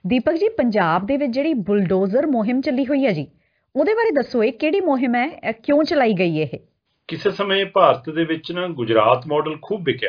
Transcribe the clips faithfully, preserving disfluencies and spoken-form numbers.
ਦੀਪਕ ਜੀ, ਪੰਜਾਬ ਦੇ ਵਿੱਚ ਜਿਹੜੀ ਬੁਲਡੋਜ਼ਰ ਮੁਹਿੰਮ ਚੱਲੀ ਹੋਈ ਹੈ ਜੀ, ਉਹਦੇ ਬਾਰੇ ਦੱਸੋ। ਇਹ ਕਿਹੜੀ ਮੁਹਿੰਮ ਹੈ, ਇਹ ਕਿਉਂ ਚਲਾਈ ਗਈ ਇਹ? ਕਿਸੇ ਸਮੇਂ ਭਾਰਤ ਦੇ ਵਿੱਚ ਨਾ ਗੁਜਰਾਤ ਮਾਡਲ ਖੂਬ ਵਿਕਿਆ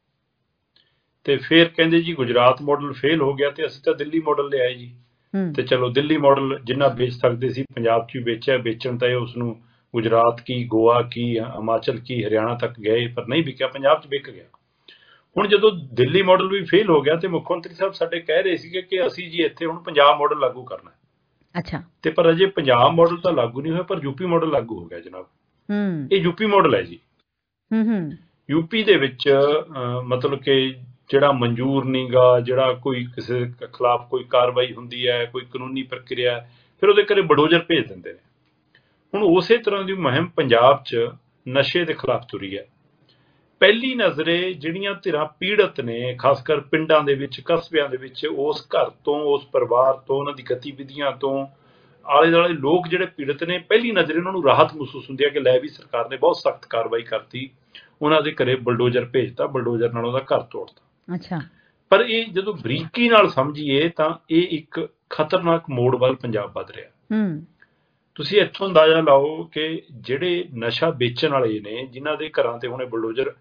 ਤੇ ਫਿਰ ਕਹਿੰਦੇ ਜੀ ਗੁਜਰਾਤ ਮਾਡਲ ਫੇਲ ਹੋ ਗਿਆ ਤੇ ਅਸੀਂ ਤਾਂ ਦਿੱਲੀ ਮਾਡਲ ਲਿਆਏ ਜੀ। ਹੂੰ ਤੇ ਚਲੋ ਦਿੱਲੀ ਮਾਡਲ ਜਿੰਨਾ ਵੇਚ ਸਕਦੇ ਸੀ ਪੰਜਾਬ 'ਚ ਹੀ ਵੇਚਿਆ। ਵੇਚਣ ਤਾਂ ਇਹ ਉਸਨੂੰ ਗੁਜਰਾਤ ਕੀ, ਗੋਆ ਕੀ, ਹਿਮਾਚਲ ਕੀ, ਹਰਿਆਣਾ ਤੱਕ ਗਏ, ਪਰ ਨਹੀਂ ਵਿਕਿਆ, ਪੰਜਾਬ 'ਚ ਵਿਕ ਗਿਆ। ਹੁਣ ਜਦੋਂ ਦਿੱਲੀ ਮਾਡਲ ਵੀ ਫੇਲ ਹੋ ਗਿਆ ਤੇ ਮੁੱਖ ਮੰਤਰੀ ਸਾਹਿਬ ਸਾਡੇ ਕਹਿ ਰਹੇ ਸੀਗੇ ਕਿ ਅਸੀਂ ਜੀ ਇੱਥੇ ਹੁਣ ਪੰਜਾਬ ਮਾਡਲ ਲਾਗੂ ਕਰਨਾ। ਅੱਛਾ। ਤੇ ਪਰ ਅਜੇ ਪੰਜਾਬ ਮਾਡਲ ਤਾਂ ਲਾਗੂ ਨਹੀਂ ਹੋਇਆ, ਪਰ ਯੂਪੀ ਮਾਡਲ ਲਾਗੂ ਹੋ ਗਿਆ ਜਨਾਬ। ਹੂੰ ਇਹ ਯੂਪੀ ਮਾਡਲ ਹੈ ਜੀ। ਹੂੰ ਹੂੰ ਯੂਪੀ ਦੇ ਵਿੱਚ ਅਹ, ਮਤਲਬ ਕਿ ਜਿਹੜਾ ਮਨਜ਼ੂਰ ਨਹੀਂ ਗਾ, ਜਿਹੜਾ ਕੋਈ ਕਿਸੇ ਖਿਲਾਫ ਕੋਈ ਕਾਰਵਾਈ ਹੁੰਦੀ ਹੈ, ਕੋਈ ਕਾਨੂੰਨੀ ਪ੍ਰਕਿਰਿਆ, ਫਿਰ ਉਹਦੇ ਘਰੇ ਬਲਡੋਜ਼ਰ ਭੇਜ ਦਿੰਦੇ ਨੇ। ਹੁਣ ਉਸੇ ਤਰ੍ਹਾਂ ਦੀ ਮੁਹਿੰਮ ਪੰਜਾਬ 'ਚ ਨਸ਼ੇ ਦੇ ਖਿਲਾਫ ਤੁਰੀ ਹੈ। ਪਹਿਲੀ ਨਜ਼ਰੇ ਜਿਹੜੀਆਂ ਧਿਰਾਂ ਪੀੜਤ ਨੇ, ਖਾਸ ਕਰ ਪਿੰਡਾਂ ਦੇ ਵਿੱਚ, ਕਸਬਿਆਂ ਦੇ ਵਿੱਚ, ਉਸ ਘਰ ਤੋਂ, ਉਸ ਪਰਿਵਾਰ ਤੋਂ, ਉਹਨਾਂ ਦੀ ਗਤੀਵਿਧੀਆਂ ਤੋਂ ਆਲੇ ਦੁਆਲੇ ਲੋਕ ਜਿਹੜੇ ਪੀੜਤ ਨੇ, ਪਹਿਲੀ ਨਜ਼ਰੇ ਉਹਨਾਂ ਨੂੰ ਰਾਹਤ ਮਹਿਸੂਸ ਹੁੰਦੀ ਹੈ ਕਿ ਲੈ ਵੀ ਸਰਕਾਰ ਨੇ ਬਹੁਤ ਸਖਤ ਕਾਰਵਾਈ ਕਰਤੀ, ਉਹਨਾਂ ਦੇ ਘਰੇ ਬਲਡੋਜ਼ਰ ਭੇਜਤਾ, ਬਲਡੋਜ਼ਰ ਨਾਲ ਉਹਦਾ ਘਰ ਤੋੜਤਾ। ਅੱਛਾ। ਪਰ ਇਹ ਜਦੋਂ ਬਰੀਕੀ ਨਾਲ ਸਮਝੀਏ ਤਾਂ ਇਹ ਇੱਕ ਖਤਰਨਾਕ ਮੋੜ ਵੱਲ ਪੰਜਾਬ ਵੱਧ ਰਿਹਾ। ਹੂੰ ਤੁਸੀਂ ਇੱਥੋਂ ਅੰਦਾਜ਼ਾ ਲਾਓ ਕਿ ਜਿਹੜੇ ਨਸ਼ਾ ਵੇਚਣ ਵਾਲੇ ਨੇ, ਜਿਨ੍ਹਾਂ ਦੇ ਘਰਾਂ ਤੇ ਹੁਣੇ ਬਲਡੋਜ਼ਰ,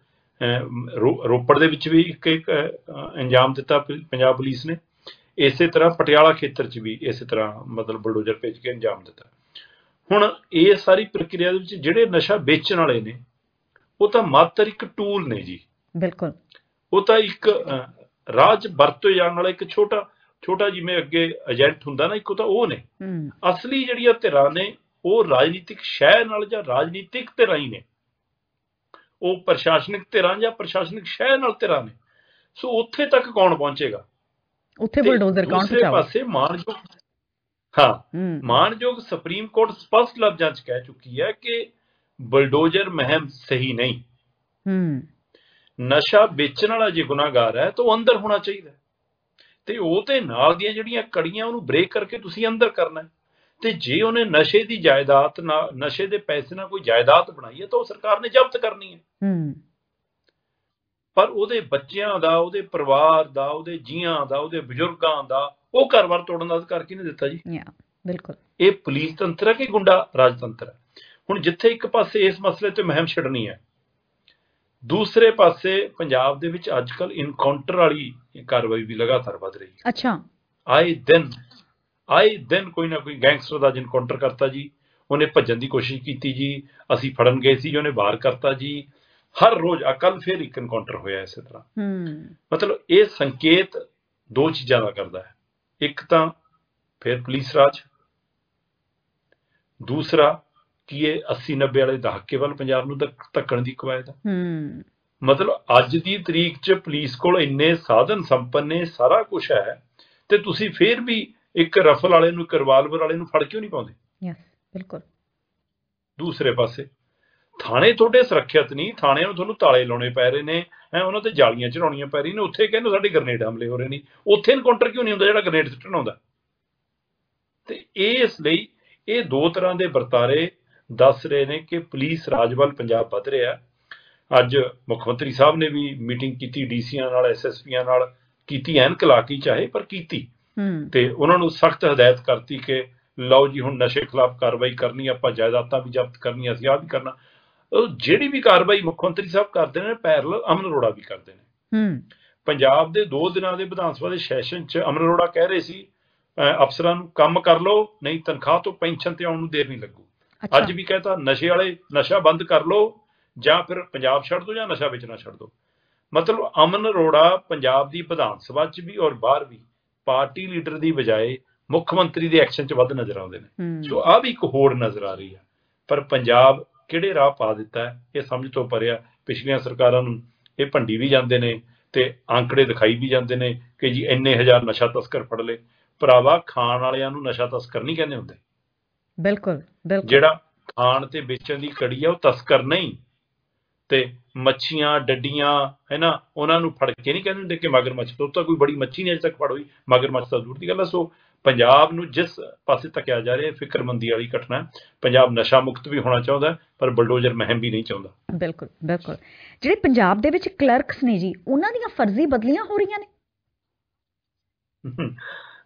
ਰੋ- ਰੋਪੜ ਦੇ ਵਿੱਚ ਵੀ ਇੱਕ ਇੱਕ ਅਹ, ਅੰਜਾਮ ਦਿੱਤਾ ਪ- ਪੰਜਾਬ ਪੁਲਿਸ ਨੇ, ਇਸੇ ਤਰ੍ਹਾਂ ਪਟਿਆਲਾ ਖੇਤਰ 'ਚ ਵੀ ਇਸੇ ਤਰ੍ਹਾਂ ਮਤਲਬ ਬਲਡੋਜ਼ਰ ਭੇਜ ਕੇ ਅੰਜਾਮ ਦਿੱਤਾ। ਹੁਣ ਇਹ ਸਾਰੀ ਪ੍ਰਕਿਰਿਆ ਦੇ ਵਿੱਚ ਜਿਹੜੇ ਨਸ਼ਾ ਵੇਚਣ ਵਾਲੇ ਨੇ ਉਹ ਤਾਂ ਮਾਤਰ ਇੱਕ ਟੂਲ ਨੇ ਜੀ। ਬਿਲਕੁਲ। ਉਹ ਤਾਂ ਇੱਕ ਅਹ, ਰਾਹ 'ਚ ਵਰਤੋਂ ਜਾਣ ਵਾਲਾ ਇੱਕ ਛੋਟਾ ਛੋਟਾ ਜਿਵੇਂ ਅੱਗੇ ਏਜੰਟ ਹੁੰਦਾ ਨਾ, ਇੱਕ ਉਹ ਤਾਂ ਉਹ ਨੇ। ਹੂੰ ਅਸਲੀ ਜਿਹੜੀਆਂ ਧਿਰਾਂ ਨੇ ਉਹ ਰਾਜਨੀਤਿਕ ਸ਼ਹਿ ਨਾਲ ਜਾਂ ਰਾਜਨੀਤਿਕ ਧਿਰਾਂ ਹੀ ਨੇ, ਉਹ ਪ੍ਰਸ਼ਾਸਨਿਕ ਧਿਰਾਂ ਜਾਂ ਪ੍ਰਸ਼ਾਸਨਿਕ ਸ਼ਹਿ ਨਾਲ ਧਿਰਾਂ ਨੇ। ਸੋ ਉੱਥੇ ਤੱਕ ਕੌਣ ਪਹੁੰਚੇਗਾ? ਉੱਥੇ ਤੇ ਬੁਲਡੋਜ਼ਰ ਕੌਣ ਦੂਸਰੇ ਪਹੁੰਚਾਊ? ਪਾਸੇ ਮਾਨਯੋਗ ਹਾਂ ਹੂੰ ਮਾਨਯੋਗ ਸੁਪਰੀਮ ਕੋਰਟ ਸਪਸ਼ਟ ਲਫ਼ਜ਼ਾਂ 'ਚ ਕਹਿ ਚੁੱਕੀ ਹੈ ਕਿ ਬਲਡੋਜ਼ਰ ਮੁਹਿੰਮ ਸਹੀ ਨਹੀਂ। ਹੂੰ ਨਸ਼ਾ ਵੇਚਣ ਵਾਲਾ ਜੇ ਗੁਨਾਹਗਾਰ ਹੈ ਤਾਂ ਉਹ ਅੰਦਰ ਹੋਣਾ ਚਾਹੀਦਾ, ਤੇ ਉਹ ਤੇ ਨਾਲ ਦੀਆਂ ਜਿਹੜੀਆਂ ਕੜੀਆਂ ਉਹਨੂੰ ਬ੍ਰੇਕ ਕਰਕੇ ਤੁਸੀਂ ਅੰਦਰ ਕਰਨਾ। ਤੇ ਜੇ ਉਹਨੇ ਨਸ਼ੇ ਦੀ ਜਾਇਦਾਦ ਨਾਲ, ਨਸ਼ੇ ਦੇ ਪੈਸੇ ਨਾਲ ਕੋਈ ਜਾਇਦਾਦ ਬਣਾਈ ਹੈ ਤਾਂ ਉਹ ਸਰਕਾਰ ਨੇ ਜ਼ਬਤ ਕਰਨੀ ਹੈ। ਹੂੰ ਪਰ ਉਹਦੇ ਬੱਚਿਆਂ ਦਾ, ਉਹਦੇ ਪਰਿਵਾਰ ਦਾ, ਉਹਦੇ ਜੀਆਂ ਦਾ, ਉਹਦੇ ਬਜ਼ੁਰਗਾਂ ਦਾ ਉਹ ਘਰ-ਬਾਰ ਤੋੜਨ ਦਾ ਅਧਿਕਾਰ ਕਿਹਨੇ ਦਿੱਤਾ ਜੀ? ਯਾ ਬਿਲਕੁਲ। ਇਹ ਪੁਲਿਸ ਤੰਤਰ ਹੈ ਕਿ ਗੁੰਡਾ ਰਾਜਤੰਤਰ ਹੈ? ਹੁਣ ਜਿੱਥੇ ਇੱਕ ਪਾਸੇ ਇਸ ਮਸਲੇ ਤੇ ਮੁਹਿੰਮ ਛੱਡਣੀ ਹੈ, ਦੂਸਰੇ ਪਾਸੇ ਪੰਜਾਬ ਦੇ ਵਿੱਚ ਅੱਜ ਕੱਲ੍ਹ ਇਨਕਾਊਂਟਰ ਵਾਲੀ ਕਾਰਵਾਈ ਵੀ ਲਗਾਤਾਰ ਵੱਧ ਰਹੀ ਹੈ। ਅੱਛਾ। ਆਏ ਦਿਨ ਆਏ ਦਿਨ ਕੋਈ ਨਾ ਕੋਈ ਗੈਂਗਸਟਰ ਦਾ ਇਨਕਾਊਂਟਰ ਕਰਤਾ ਜੀ, ਉਹਨੇ ਭੱਜਣ ਦੀ ਕੋਸ਼ਿਸ਼ ਕੀਤੀ ਜੀ, ਅਸੀਂ ਫੜਨ ਗਏ ਸੀ, ਉਹਨੇ ਵਾਰ ਕਰਤਾ ਜੀ। ਹਰ ਰੋਜ਼ ਆ, ਕੱਲ ਫਿਰ ਇੱਕ ਇਨਕਾਊਂਟਰ ਹੋਇਆ ਇਸੇ ਤਰ੍ਹਾਂ। ਹੂੰ ਮਤਲਬ ਇਹ ਸੰਕੇਤ ਦੋ ਚੀਜ਼ਾਂ ਦਾ ਕਰਦਾ ਹੈ। ਇੱਕ ਤਾਂ ਫਿਰ ਪੁਲਿਸ ਰਾਜ, ਦੂਸਰਾ ਕਿ ਇਹ ਅੱਸੀ ਨੱਬੇ ਵਾਲੇ ਦਹਾਕੇ ਵੱਲ ਪੰਜਾਬ ਨੂੰ ਧੱਕ- ਧੱਕਣ ਦੀ ਕਵਾਇਦ ਹੈ। ਹੂੰ ਮਤਲਬ ਅੱਜ ਦੀ ਤਰੀਕ 'ਚ ਪੁਲਿਸ ਕੋਲ ਇੰਨੇ ਸਾਧਨ ਸੰਪੰਨ ਨੇ, ਸਾਰਾ ਕੁਝ ਹੈ, ਤੇ ਤੁਸੀਂ ਫਿਰ ਵੀ ਇੱਕ ਰਫਲ ਵਾਲੇ ਨੂੰ, ਇੱਕ ਰਿਵਾਲਵਰ ਵਾਲੇ ਨੂੰ ਫੜ ਕਿਉਂ ਨਹੀਂ ਪਾਉਂਦੇ? ਯੈਸ ਬਿਲਕੁਲ। ਦੂਸਰੇ ਪਾਸੇ ਥਾਣੇ ਤੁਹਾਡੇ ਸੁਰੱਖਿਅਤ ਨਹੀਂ, ਥਾਣਿਆਂ ਨੂੰ ਤੁਹਾਨੂੰ ਤਾਲੇ ਲਾਉਣੇ ਪੈ ਰਹੇ ਨੇ, ਹੈ ਉਹਨਾਂ ਤੇ ਜਾਲੀਆਂ ਚੜਾਉਣੀਆਂ ਪੈ ਰਹੀਆਂ ਨੇ, ਉੱਥੇ ਕਹਿੰਦੇ ਸਾਡੇ ਗ੍ਰਨੇਡ ਹਮਲੇ ਹੋ ਰਹੇ ਨੇ, ਉੱਥੇ ਇਨਕਾਊਂਟਰ ਕਿਉਂ ਨਹੀਂ ਹੁੰਦਾ ਜਿਹੜਾ ਗ੍ਰਨੇਡ ਸੁੱਟਣ ਆਉਂਦਾ? ਤੇ ਇਸ ਲਈ ਇਹ ਦੋ ਤਰ੍ਹਾਂ ਦੇ ਵਰਤਾਰੇ ਦੱਸ ਰਹੇ ਨੇ ਕਿ ਪੁਲਿਸ ਰਾਜ ਵੱਲ ਪੰਜਾਬ ਵੱਧ ਰਿਹਾ। ਅੱਜ ਮੁੱਖ ਮੰਤਰੀ ਸਾਹਿਬ ਨੇ ਵੀ ਮੀਟਿੰਗ ਕੀਤੀ ਡੀਸੀਆਂ ਨਾਲ, ਐਸਐਸਪੀਆਂ ਨਾਲ ਕੀਤੀ, ਐਨਕ ਲਾ ਕੇ ਚਾਹੇ ਪਰ ਕੀਤੀ, ਹੂੰ ਤੇ ਉਹਨਾਂ ਨੂੰ ਸਖਤ ਹਦਾਇਤ ਕਰਤੀ ਕਿ ਲਓ ਜੀ ਹੁਣ ਨਸ਼ੇ ਖਿਲਾਫ ਕਾਰਵਾਈ ਕਰਨੀ, ਆਪਾਂ ਜਾਇਦਾਦਾਂ ਵੀ ਜ਼ਬਤ ਕਰਨੀਆਂ, ਅਸੀਂ ਆਹ ਵੀ ਕਰਨਾ। ਉਹ ਜਿਹੜੀ ਵੀ ਕਾਰਵਾਈ ਮੁੱਖ ਮੰਤਰੀ ਸਾਹਿਬ ਕਰਦੇ ਨੇ, ਪੈਰਲਲ ਅਮਨ ਅਰੋੜਾ ਵੀ ਕਰਦੇ ਨੇ। ਹੂੰ ਪੰਜਾਬ ਦੇ ਦੋ ਦਿਨਾਂ ਦੇ ਵਿਧਾਨ ਸਭਾ ਦੇ ਸੈਸ਼ਨ 'ਚ ਅਮਨ ਅਰੋੜਾ ਕਹਿ ਰਹੇ ਸੀ ਅਹ ਅਫਸਰਾਂ ਨੂੰ ਕੰਮ ਕਰ ਲਓ, ਨਹੀਂ ਤਨਖਾਹ ਤੋਂ ਪੈਨਸ਼ਨ ਤੇ ਆਉਣ ਨੂੰ ਦੇਰ ਨਹੀਂ ਲੱਗੂ। ਅੱਛਾ। ਅੱਜ ਵੀ ਕਹਿਤਾ ਨਸ਼ੇ ਵਾਲੇ ਨਸ਼ਾ ਬੰਦ ਕਰ ਲਓ, ਜਾਂ ਫਿਰ ਪੰਜਾਬ ਛੱਡ ਦਿਓ, ਜਾਂ ਨਸ਼ਾ ਵੇਚਣਾ ਛੱਡ ਦਿਓ। ਮਤਲਬ ਅਮਨ ਅਰੋੜਾ ਪੰਜਾਬ ਦੀ ਵਿਧਾਨ ਸਭਾ 'ਚ ਵੀ ਔਰ ਬਾਹਰ ਵੀ ਪਾਰਟੀ ਲੀਡਰ ਦੀ ਬਜਾਏ ਮੁੱਖ ਮੰਤਰੀ ਦੇ ਐਕਸ਼ਨ 'ਚ ਵੱਧ ਨਜ਼ਰ ਆਉਂਦੇ ਨੇ। ਹੂੰ ਸੋ ਆਹ ਵੀ ਇੱਕ ਹੋੜ ਨਜ਼ਰ ਆ ਰਹੀ ਹੈ। ਪਰ ਪੰਜਾਬ ਕਿਹੜੇ ਰਾਹ ਪਾ ਦਿੱਤਾ ਹੈ ਇਹ ਸਮਝ ਤੋਂ ਪਰਿਆ। ਪਿਛਲੀਆਂ ਸਰਕਾਰਾਂ ਨੂੰ ਇਹ ਭੰਡੀ ਵੀ ਜਾਂਦੇ ਨੇ ਤੇ ਆંકੜੇ ਦਿਖਾਈ ਵੀ ਜਾਂਦੇ ਨੇ ਕਿ ਜੀ ਇੰਨੇ ਹਜ਼ਾਰ ਨਸ਼ਾ ਤਸਕਰ ਫੜ ਲਏ। ਭਰਾਵਾ, ਖਾਣ ਵਾਲਿਆਂ ਨੂੰ ਨਸ਼ਾ ਤਸਕਰ ਨਹੀਂ ਕਹਿੰਦੇ ਹੁੰਦੇ। ਬਿਲਕੁਲ ਬਿਲਕੁਲ। ਜਿਹੜਾ ਖਾਣ ਤੇ ਵੇਚਣ ਦੀ ਕੜੀ ਆ ਉਹ ਤਸਕਰ ਨਹੀਂ। ਤੇ ਮੱਛੀਆਂ ਡੱਡੀਆਂ ਹੈ ਨਾ, ਉਹਨਾਂ ਨੂੰ ਫੜ ਕੇ ਨਹੀਂ ਕਹਿੰਦੇ ਹੁੰਦੇ ਕਿ ਮਗਰਮੱਛ ਤੋਂ ਤਾਂ ਕੋਈ ਬੜੀ ਮੱਛੀ ਨਹੀਂ ਅਜੇ ਤੱਕ ਫੜ ਹੋਈ, ਮਗਰਮੱਛ ਤਾਂ ਦੂਰ ਦੀ ਗੱਲ ਹੈ। ਸੋ ਪੰਜਾਬ ਨੂੰ ਜਿਸ ਪਾਸੇ ਧੱਕਿਆ ਜਾ ਰਿਹਾ, ਫਿਕਰਮੰਦੀ ਵਾਲੀ ਘਟਨਾ। ਪੰਜਾਬ ਨਸ਼ਾ ਮੁਕਤ ਵੀ ਹੋਣਾ ਚਾਹੁੰਦਾ, ਪਰ ਬਲਡੋਜ਼ਰ ਮੁਹਿੰਮ ਵੀ ਨਹੀਂ ਚਾਹੁੰਦਾ। ਬਿਲਕੁਲ ਬਿਲਕੁਲ। ਜਿਹੜੇ ਪੰਜਾਬ ਦੇ ਵਿੱਚ ਕਲਰਕਸ ਨੇ ਜੀ, ਉਹਨਾਂ ਦੀਆਂ ਫਰਜ਼ੀ ਬਦਲੀਆਂ ਹੋ ਰਹੀਆਂ ਨੇ।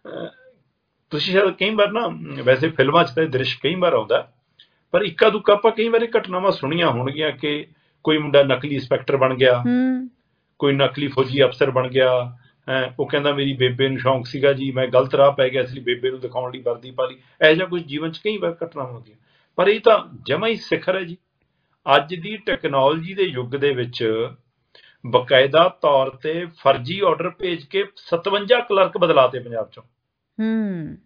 ਅਹ, ਤੁਸੀਂ ਸ਼ਾਇਦ ਕਈ ਵਾਰ ਨਾ, ਵੈਸੇ ਫਿਲਮਾਂ 'ਚ ਤਾਂ ਇਹ ਦ੍ਰਿਸ਼ ਕਈ ਵਾਰ ਆਉਂਦਾ, ਪਰ ਇੱਕਾ ਦੁੱਕਾ ਆਪਾਂ ਕਈ ਵਾਰ ਇਹ ਘਟਨਾਵਾਂ ਸੁਣੀਆਂ ਹੋਣਗੀਆਂ ਕਿ ਕੋਈ ਮੁੰਡਾ ਨਕਲੀ ਇੰਸਪੈਕਟਰ ਬਣ ਗਿਆ, ਹੂੰ ਕੋਈ ਨਕਲੀ ਫੌਜੀ ਅਫਸਰ ਬਣ ਗਿਆ। ਹੈਂ, ਉਹ ਕਹਿੰਦਾ ਮੇਰੀ ਬੇਬੇ ਨੂੰ ਸ਼ੌਂਕ ਸੀਗਾ ਜੀ, ਮੈਂ ਗਲਤ ਰਾਹ ਪੈ ਗਿਆ, ਇਸ ਲਈ ਬੇਬੇ ਨੂੰ ਦਿਖਾਉਣ ਲਈ ਵਰਦੀ ਪਾ ਲਈ। ਇਹੋ ਜਿਹਾ ਕੁਝ ਜੀਵਨ 'ਚ ਕਈ ਵਾਰ ਘਟਨਾਵਾਂ ਹੁੰਦੀਆਂ, ਪਰ ਇਹ ਤਾਂ ਜਮਾ ਹੀ ਸਿਖਰ ਹੈ ਜੀ। ਅੱਜ ਦੀ ਟੈਕਨੋਲੋਜੀ ਦੇ ਯੁੱਗ ਦੇ ਵਿੱਚ ਬਕਾਇਦਾ ਤੌਰ ਤੇ ਫਰਜ਼ੀ ਆਰਡਰ ਭੇਜ ਕੇ ਸਤਵੰਜਾ ਕਲਰਕ ਬਦਲਾਤੇ ਪੰਜਾਬ 'ਚੋਂ। ਹੂੰ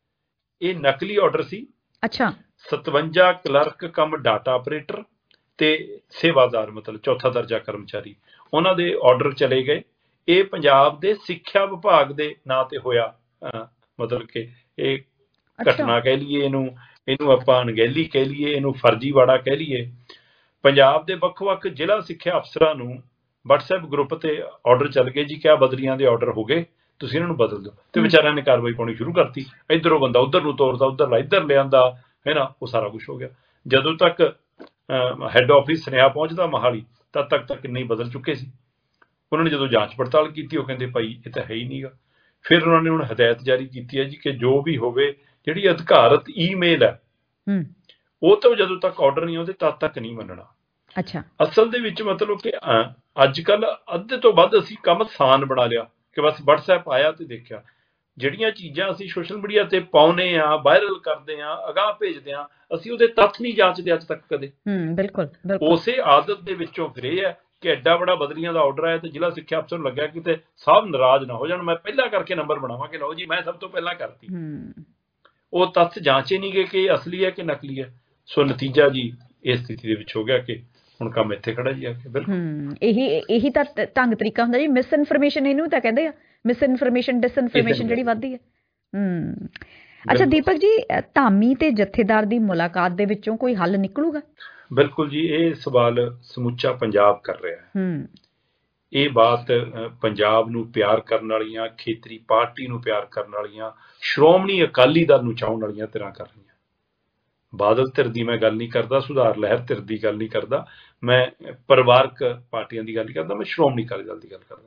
ਇਹ ਨਕਲੀ ਆਰਡਰ ਸੀ। ਅੱਛਾ ਸਤਵੰਜਾ ਕਲਰਕ ਕਮ ਡਾਟਾ ਆਪਰੇਟਰ ਤੇ ਸੇਵਾਦਾਰ, ਮਤਲਬ ਚੌਥਾ ਦਰਜਾ ਕਰਮਚਾਰੀ, ਉਹਨਾਂ ਦੇ ਆਰਡਰ ਚਲੇ ਗਏ। ਇਹ ਪੰਜਾਬ ਦੇ ਸਿੱਖਿਆ ਵਿਭਾਗ ਦੇ ਨਾਂ ਤੇ ਹੋਇਆ। ਅਹ, ਮਤਲਬ ਕਿ ਇਹ ਅੱਛਾ ਘਟਨਾ ਕਹਿ ਲਈਏ, ਇਹਨੂੰ ਇਹਨੂੰ ਆਪਾਂ ਅਣਗਹਿਲੀ ਕਹਿ ਲਈਏ, ਇਹਨੂੰ ਫਰਜ਼ੀਵਾੜਾ ਕਹਿ ਲਈਏ। ਪੰਜਾਬ ਦੇ ਵੱਖ-ਵੱਖ ਜ਼ਿਲ੍ਹਾ ਸਿੱਖਿਆ ਅਫਸਰਾਂ ਨੂੰ WhatsApp ਗਰੁੱਪ ਤੇ ਆਰਡਰ ਚੱਲ ਗਏ ਜੀ, ਕਿਆ ਬਦਲੀਆਂ ਦੇ ਆਰਡਰ ਹੋ ਗਏ, ਤੁਸੀਂ ਇਹਨਾਂ ਨੂੰ ਬਦਲ ਦਿਓ। ਤੇ ਹੂੰ ਵਿਚਾਰਿਆਂ ਨੇ ਕਾਰਵਾਈ ਪਾਉਣੀ ਸ਼ੁਰੂ ਕਰਤੀ। ਇੱਧਰੋਂ ਬੰਦਾ ਉੱਧਰ ਨੂੰ ਤੋਰਦਾ, ਉੱਧਰਲਾ ਇੱਧਰ ਲਿਆਂਦਾ, ਹੈ ਨਾ, ਉਹ ਸਾਰਾ ਕੁਝ ਹੋ ਗਿਆ। ਜਦੋਂ ਤੱਕ ਹੈੱਡ ਆਫਿਸ ਸੁਨੇਹਾ ਪਹੁੰਚਦਾ ਮੋਹਾਲੀ, ਤਦ ਤੱਕ ਤਾਂ ਕਿੰਨੇ ਹੀ ਬਦਲ ਚੁੱਕੇ ਸੀ। ਉਹਨਾਂ ਨੇ ਜਦੋਂ ਜਾਂਚ ਪੜਤਾਲ ਕੀਤੀ, ਉਹ ਕਹਿੰਦੇ ਭਾਈ ਇਹ ਤਾਂ ਹੈ ਹੀ ਨਹੀਂਗਾ। ਫਿਰ ਉਹਨਾਂ ਨੇ ਹੁਣ ਹਦਾਇਤ ਜਾਰੀ ਕੀਤੀ ਹੈ ਜੀ ਕਿ ਜੋ ਵੀ ਹੋਵੇ, ਜਿਹੜੀ ਅਧਿਕਾਰਤ ਈਮੇਲ ਹੈ ਹੂੰ ਉਹ ਤੋਂ ਜਦੋਂ ਤੱਕ ਆਰਡਰ ਨਹੀਂ ਆਉਂਦੇ ਤਦ ਤੱਕ ਨਹੀਂ ਮੰਨਣਾ। ਅੱਛਾ ਅਸਲ ਦੇ ਵਿੱਚ ਮਤਲਬ ਕਿ ਅੱਜ ਕੱਲ ਅੱਧੇ ਤੋਂ ਵੱਧ ਅਸੀਂ ਕੰਮ ਆਸਾਨ ਬਣਾ ਲਿਆ ਕਿ ਬਸ WhatsApp ਆਇਆ ਤੇ ਦੇਖਿਆ। ਜਿਹੜੀਆਂ ਚੀਜ਼ਾਂ ਅਸੀਂ ਸੋਸ਼ਲ ਮੀਡੀਆ ਤੇ ਪਾਉਨੇ ਆ, ਵਾਇਰਲ ਕਰਦੇ ਆ, ਅਗਾਹ ਭੇਜਦੇ ਆ, ਅਸੀਂ ਉਹਦੇ ਤੱਥ ਨਹੀਂ ਜਾਂਚਦੇ ਅੱਜ ਤੱਕ ਕਦੇ। ਹੂੰ ਬਿਲਕੁਲ ਬਿਲਕੁਲ ਉਸੇ ਆਦਤ ਦੇ ਵਿੱਚੋਂ ਫਿਰ ਇਹ ਹੈ ਕਿ ਐਡਾ ਬੜਾ ਬਦਲੀਆਂ ਦਾ ਆਰਡਰ ਆਇਆ ਤੇ ਜ਼ਿਲ੍ਹਾ ਸਿੱਖਿਆ ਅਫਸਰ ਨੂੰ ਲੱਗਿਆ ਕਿਤੇ ਸਭ ਨਾਰਾਜ਼ ਨਾ ਹੋ ਜਾਣ, ਮੈਂ ਪਹਿਲਾਂ ਕਰਕੇ ਨੰਬਰ ਬਣਾਵਾਂ ਕਿ ਲਓ ਜੀ ਮੈਂ ਸਭ ਤੋਂ ਪਹਿਲਾਂ ਕਰਤੀ। ਹੂੰ ਉਹ ਤੱਥ ਜਾਂਚੇ ਨਹੀਂ ਗਏ ਕਿ ਇਹ ਅਸਲੀ ਹੈ ਕਿ ਨਕਲੀ ਹੈ। ਸੋ ਨਤੀਜਾ ਜੀ ਇਸ ਸਥਿਤੀ ਦੇ ਵਿੱਚ ਹੋ ਗਿਆ ਕਿ ਹੁਣ ਕੰਮ ਇੱਥੇ ਖੜਾ ਜੀ ਆ ਕੇ। ਬਿਲਕੁਲ ਹੂੰ ਇਹੀ ਇਹੀ ਤਾਂ ਤ- ਢੰਗ ਤਰੀਕਾ ਹੁੰਦਾ ਜੀ, ਮਿਸ ਇਨਫੋਰਮੇਸ਼ਨ ਇਹਨੂੰ ਤਾਂ ਕਹਿੰਦੇ ਆ, ਮਿਸ ਇਨਫੋਰਮੇਸ਼ਨ ਡਿਸ ਇਨਫੋਰਮੇਸ਼ਨ ਜਿਹੜੀ ਵੱਧਦੀ ਹੈ। ਹੂੰ ਅੱਛਾ ਬਿਲਕੁਲ ਦੀਪਕ ਜੀ, ਅ, ਧਾਮੀ ਤੇ ਜਥੇਦਾਰ ਦੀ ਮੁਲਾਕਾਤ ਦੇ ਵਿੱਚੋਂ ਕੋਈ ਹੱਲ ਨਿਕਲੂਗਾ? ਬਿਲਕੁਲ ਜੀ, ਇਹ ਸਵਾਲ ਸਮੁੱਚਾ ਪੰਜਾਬ ਕਰ ਰਿਹਾ ਹੈ। ਹੂੰ ਇਹ ਬਾਤ ਅ, ਪੰਜਾਬ ਨੂੰ ਪਿਆਰ ਕਰਨ ਵਾਲੀਆਂ, ਖੇਤਰੀ ਪਾਰਟੀ ਨੂੰ ਪਿਆਰ ਕਰਨ ਵਾਲੀਆਂ, ਸ਼੍ਰੋਮਣੀ ਅਕਾਲੀ ਦਲ ਨੂੰ ਚਾਹਣ ਵਾਲੀਆਂ ਧਿਰਾਂ ਕਰ ਰਹੀਆਂ। ਬਾਦਲ ਧਿਰ ਦੀ ਮੈਂ ਗੱਲ ਨਹੀਂ ਕਰਦਾ, ਸੁਧਾਰ ਲਹਿਰ ਧਿਰ ਦੀ ਗੱਲ ਨਹੀਂ ਕਰਦਾ, ਮੈਂ ਪਰਿਵਾਰਕ ਪਾਰਟੀਆਂ ਦੀ ਗੱਲ ਨਹੀਂ ਕਰਦਾ, ਮੈਂ ਸ਼੍ਰੋਮਣੀ ਅਕਾਲੀ ਦਲ ਦੀ ਗੱਲ ਕਰਦਾ।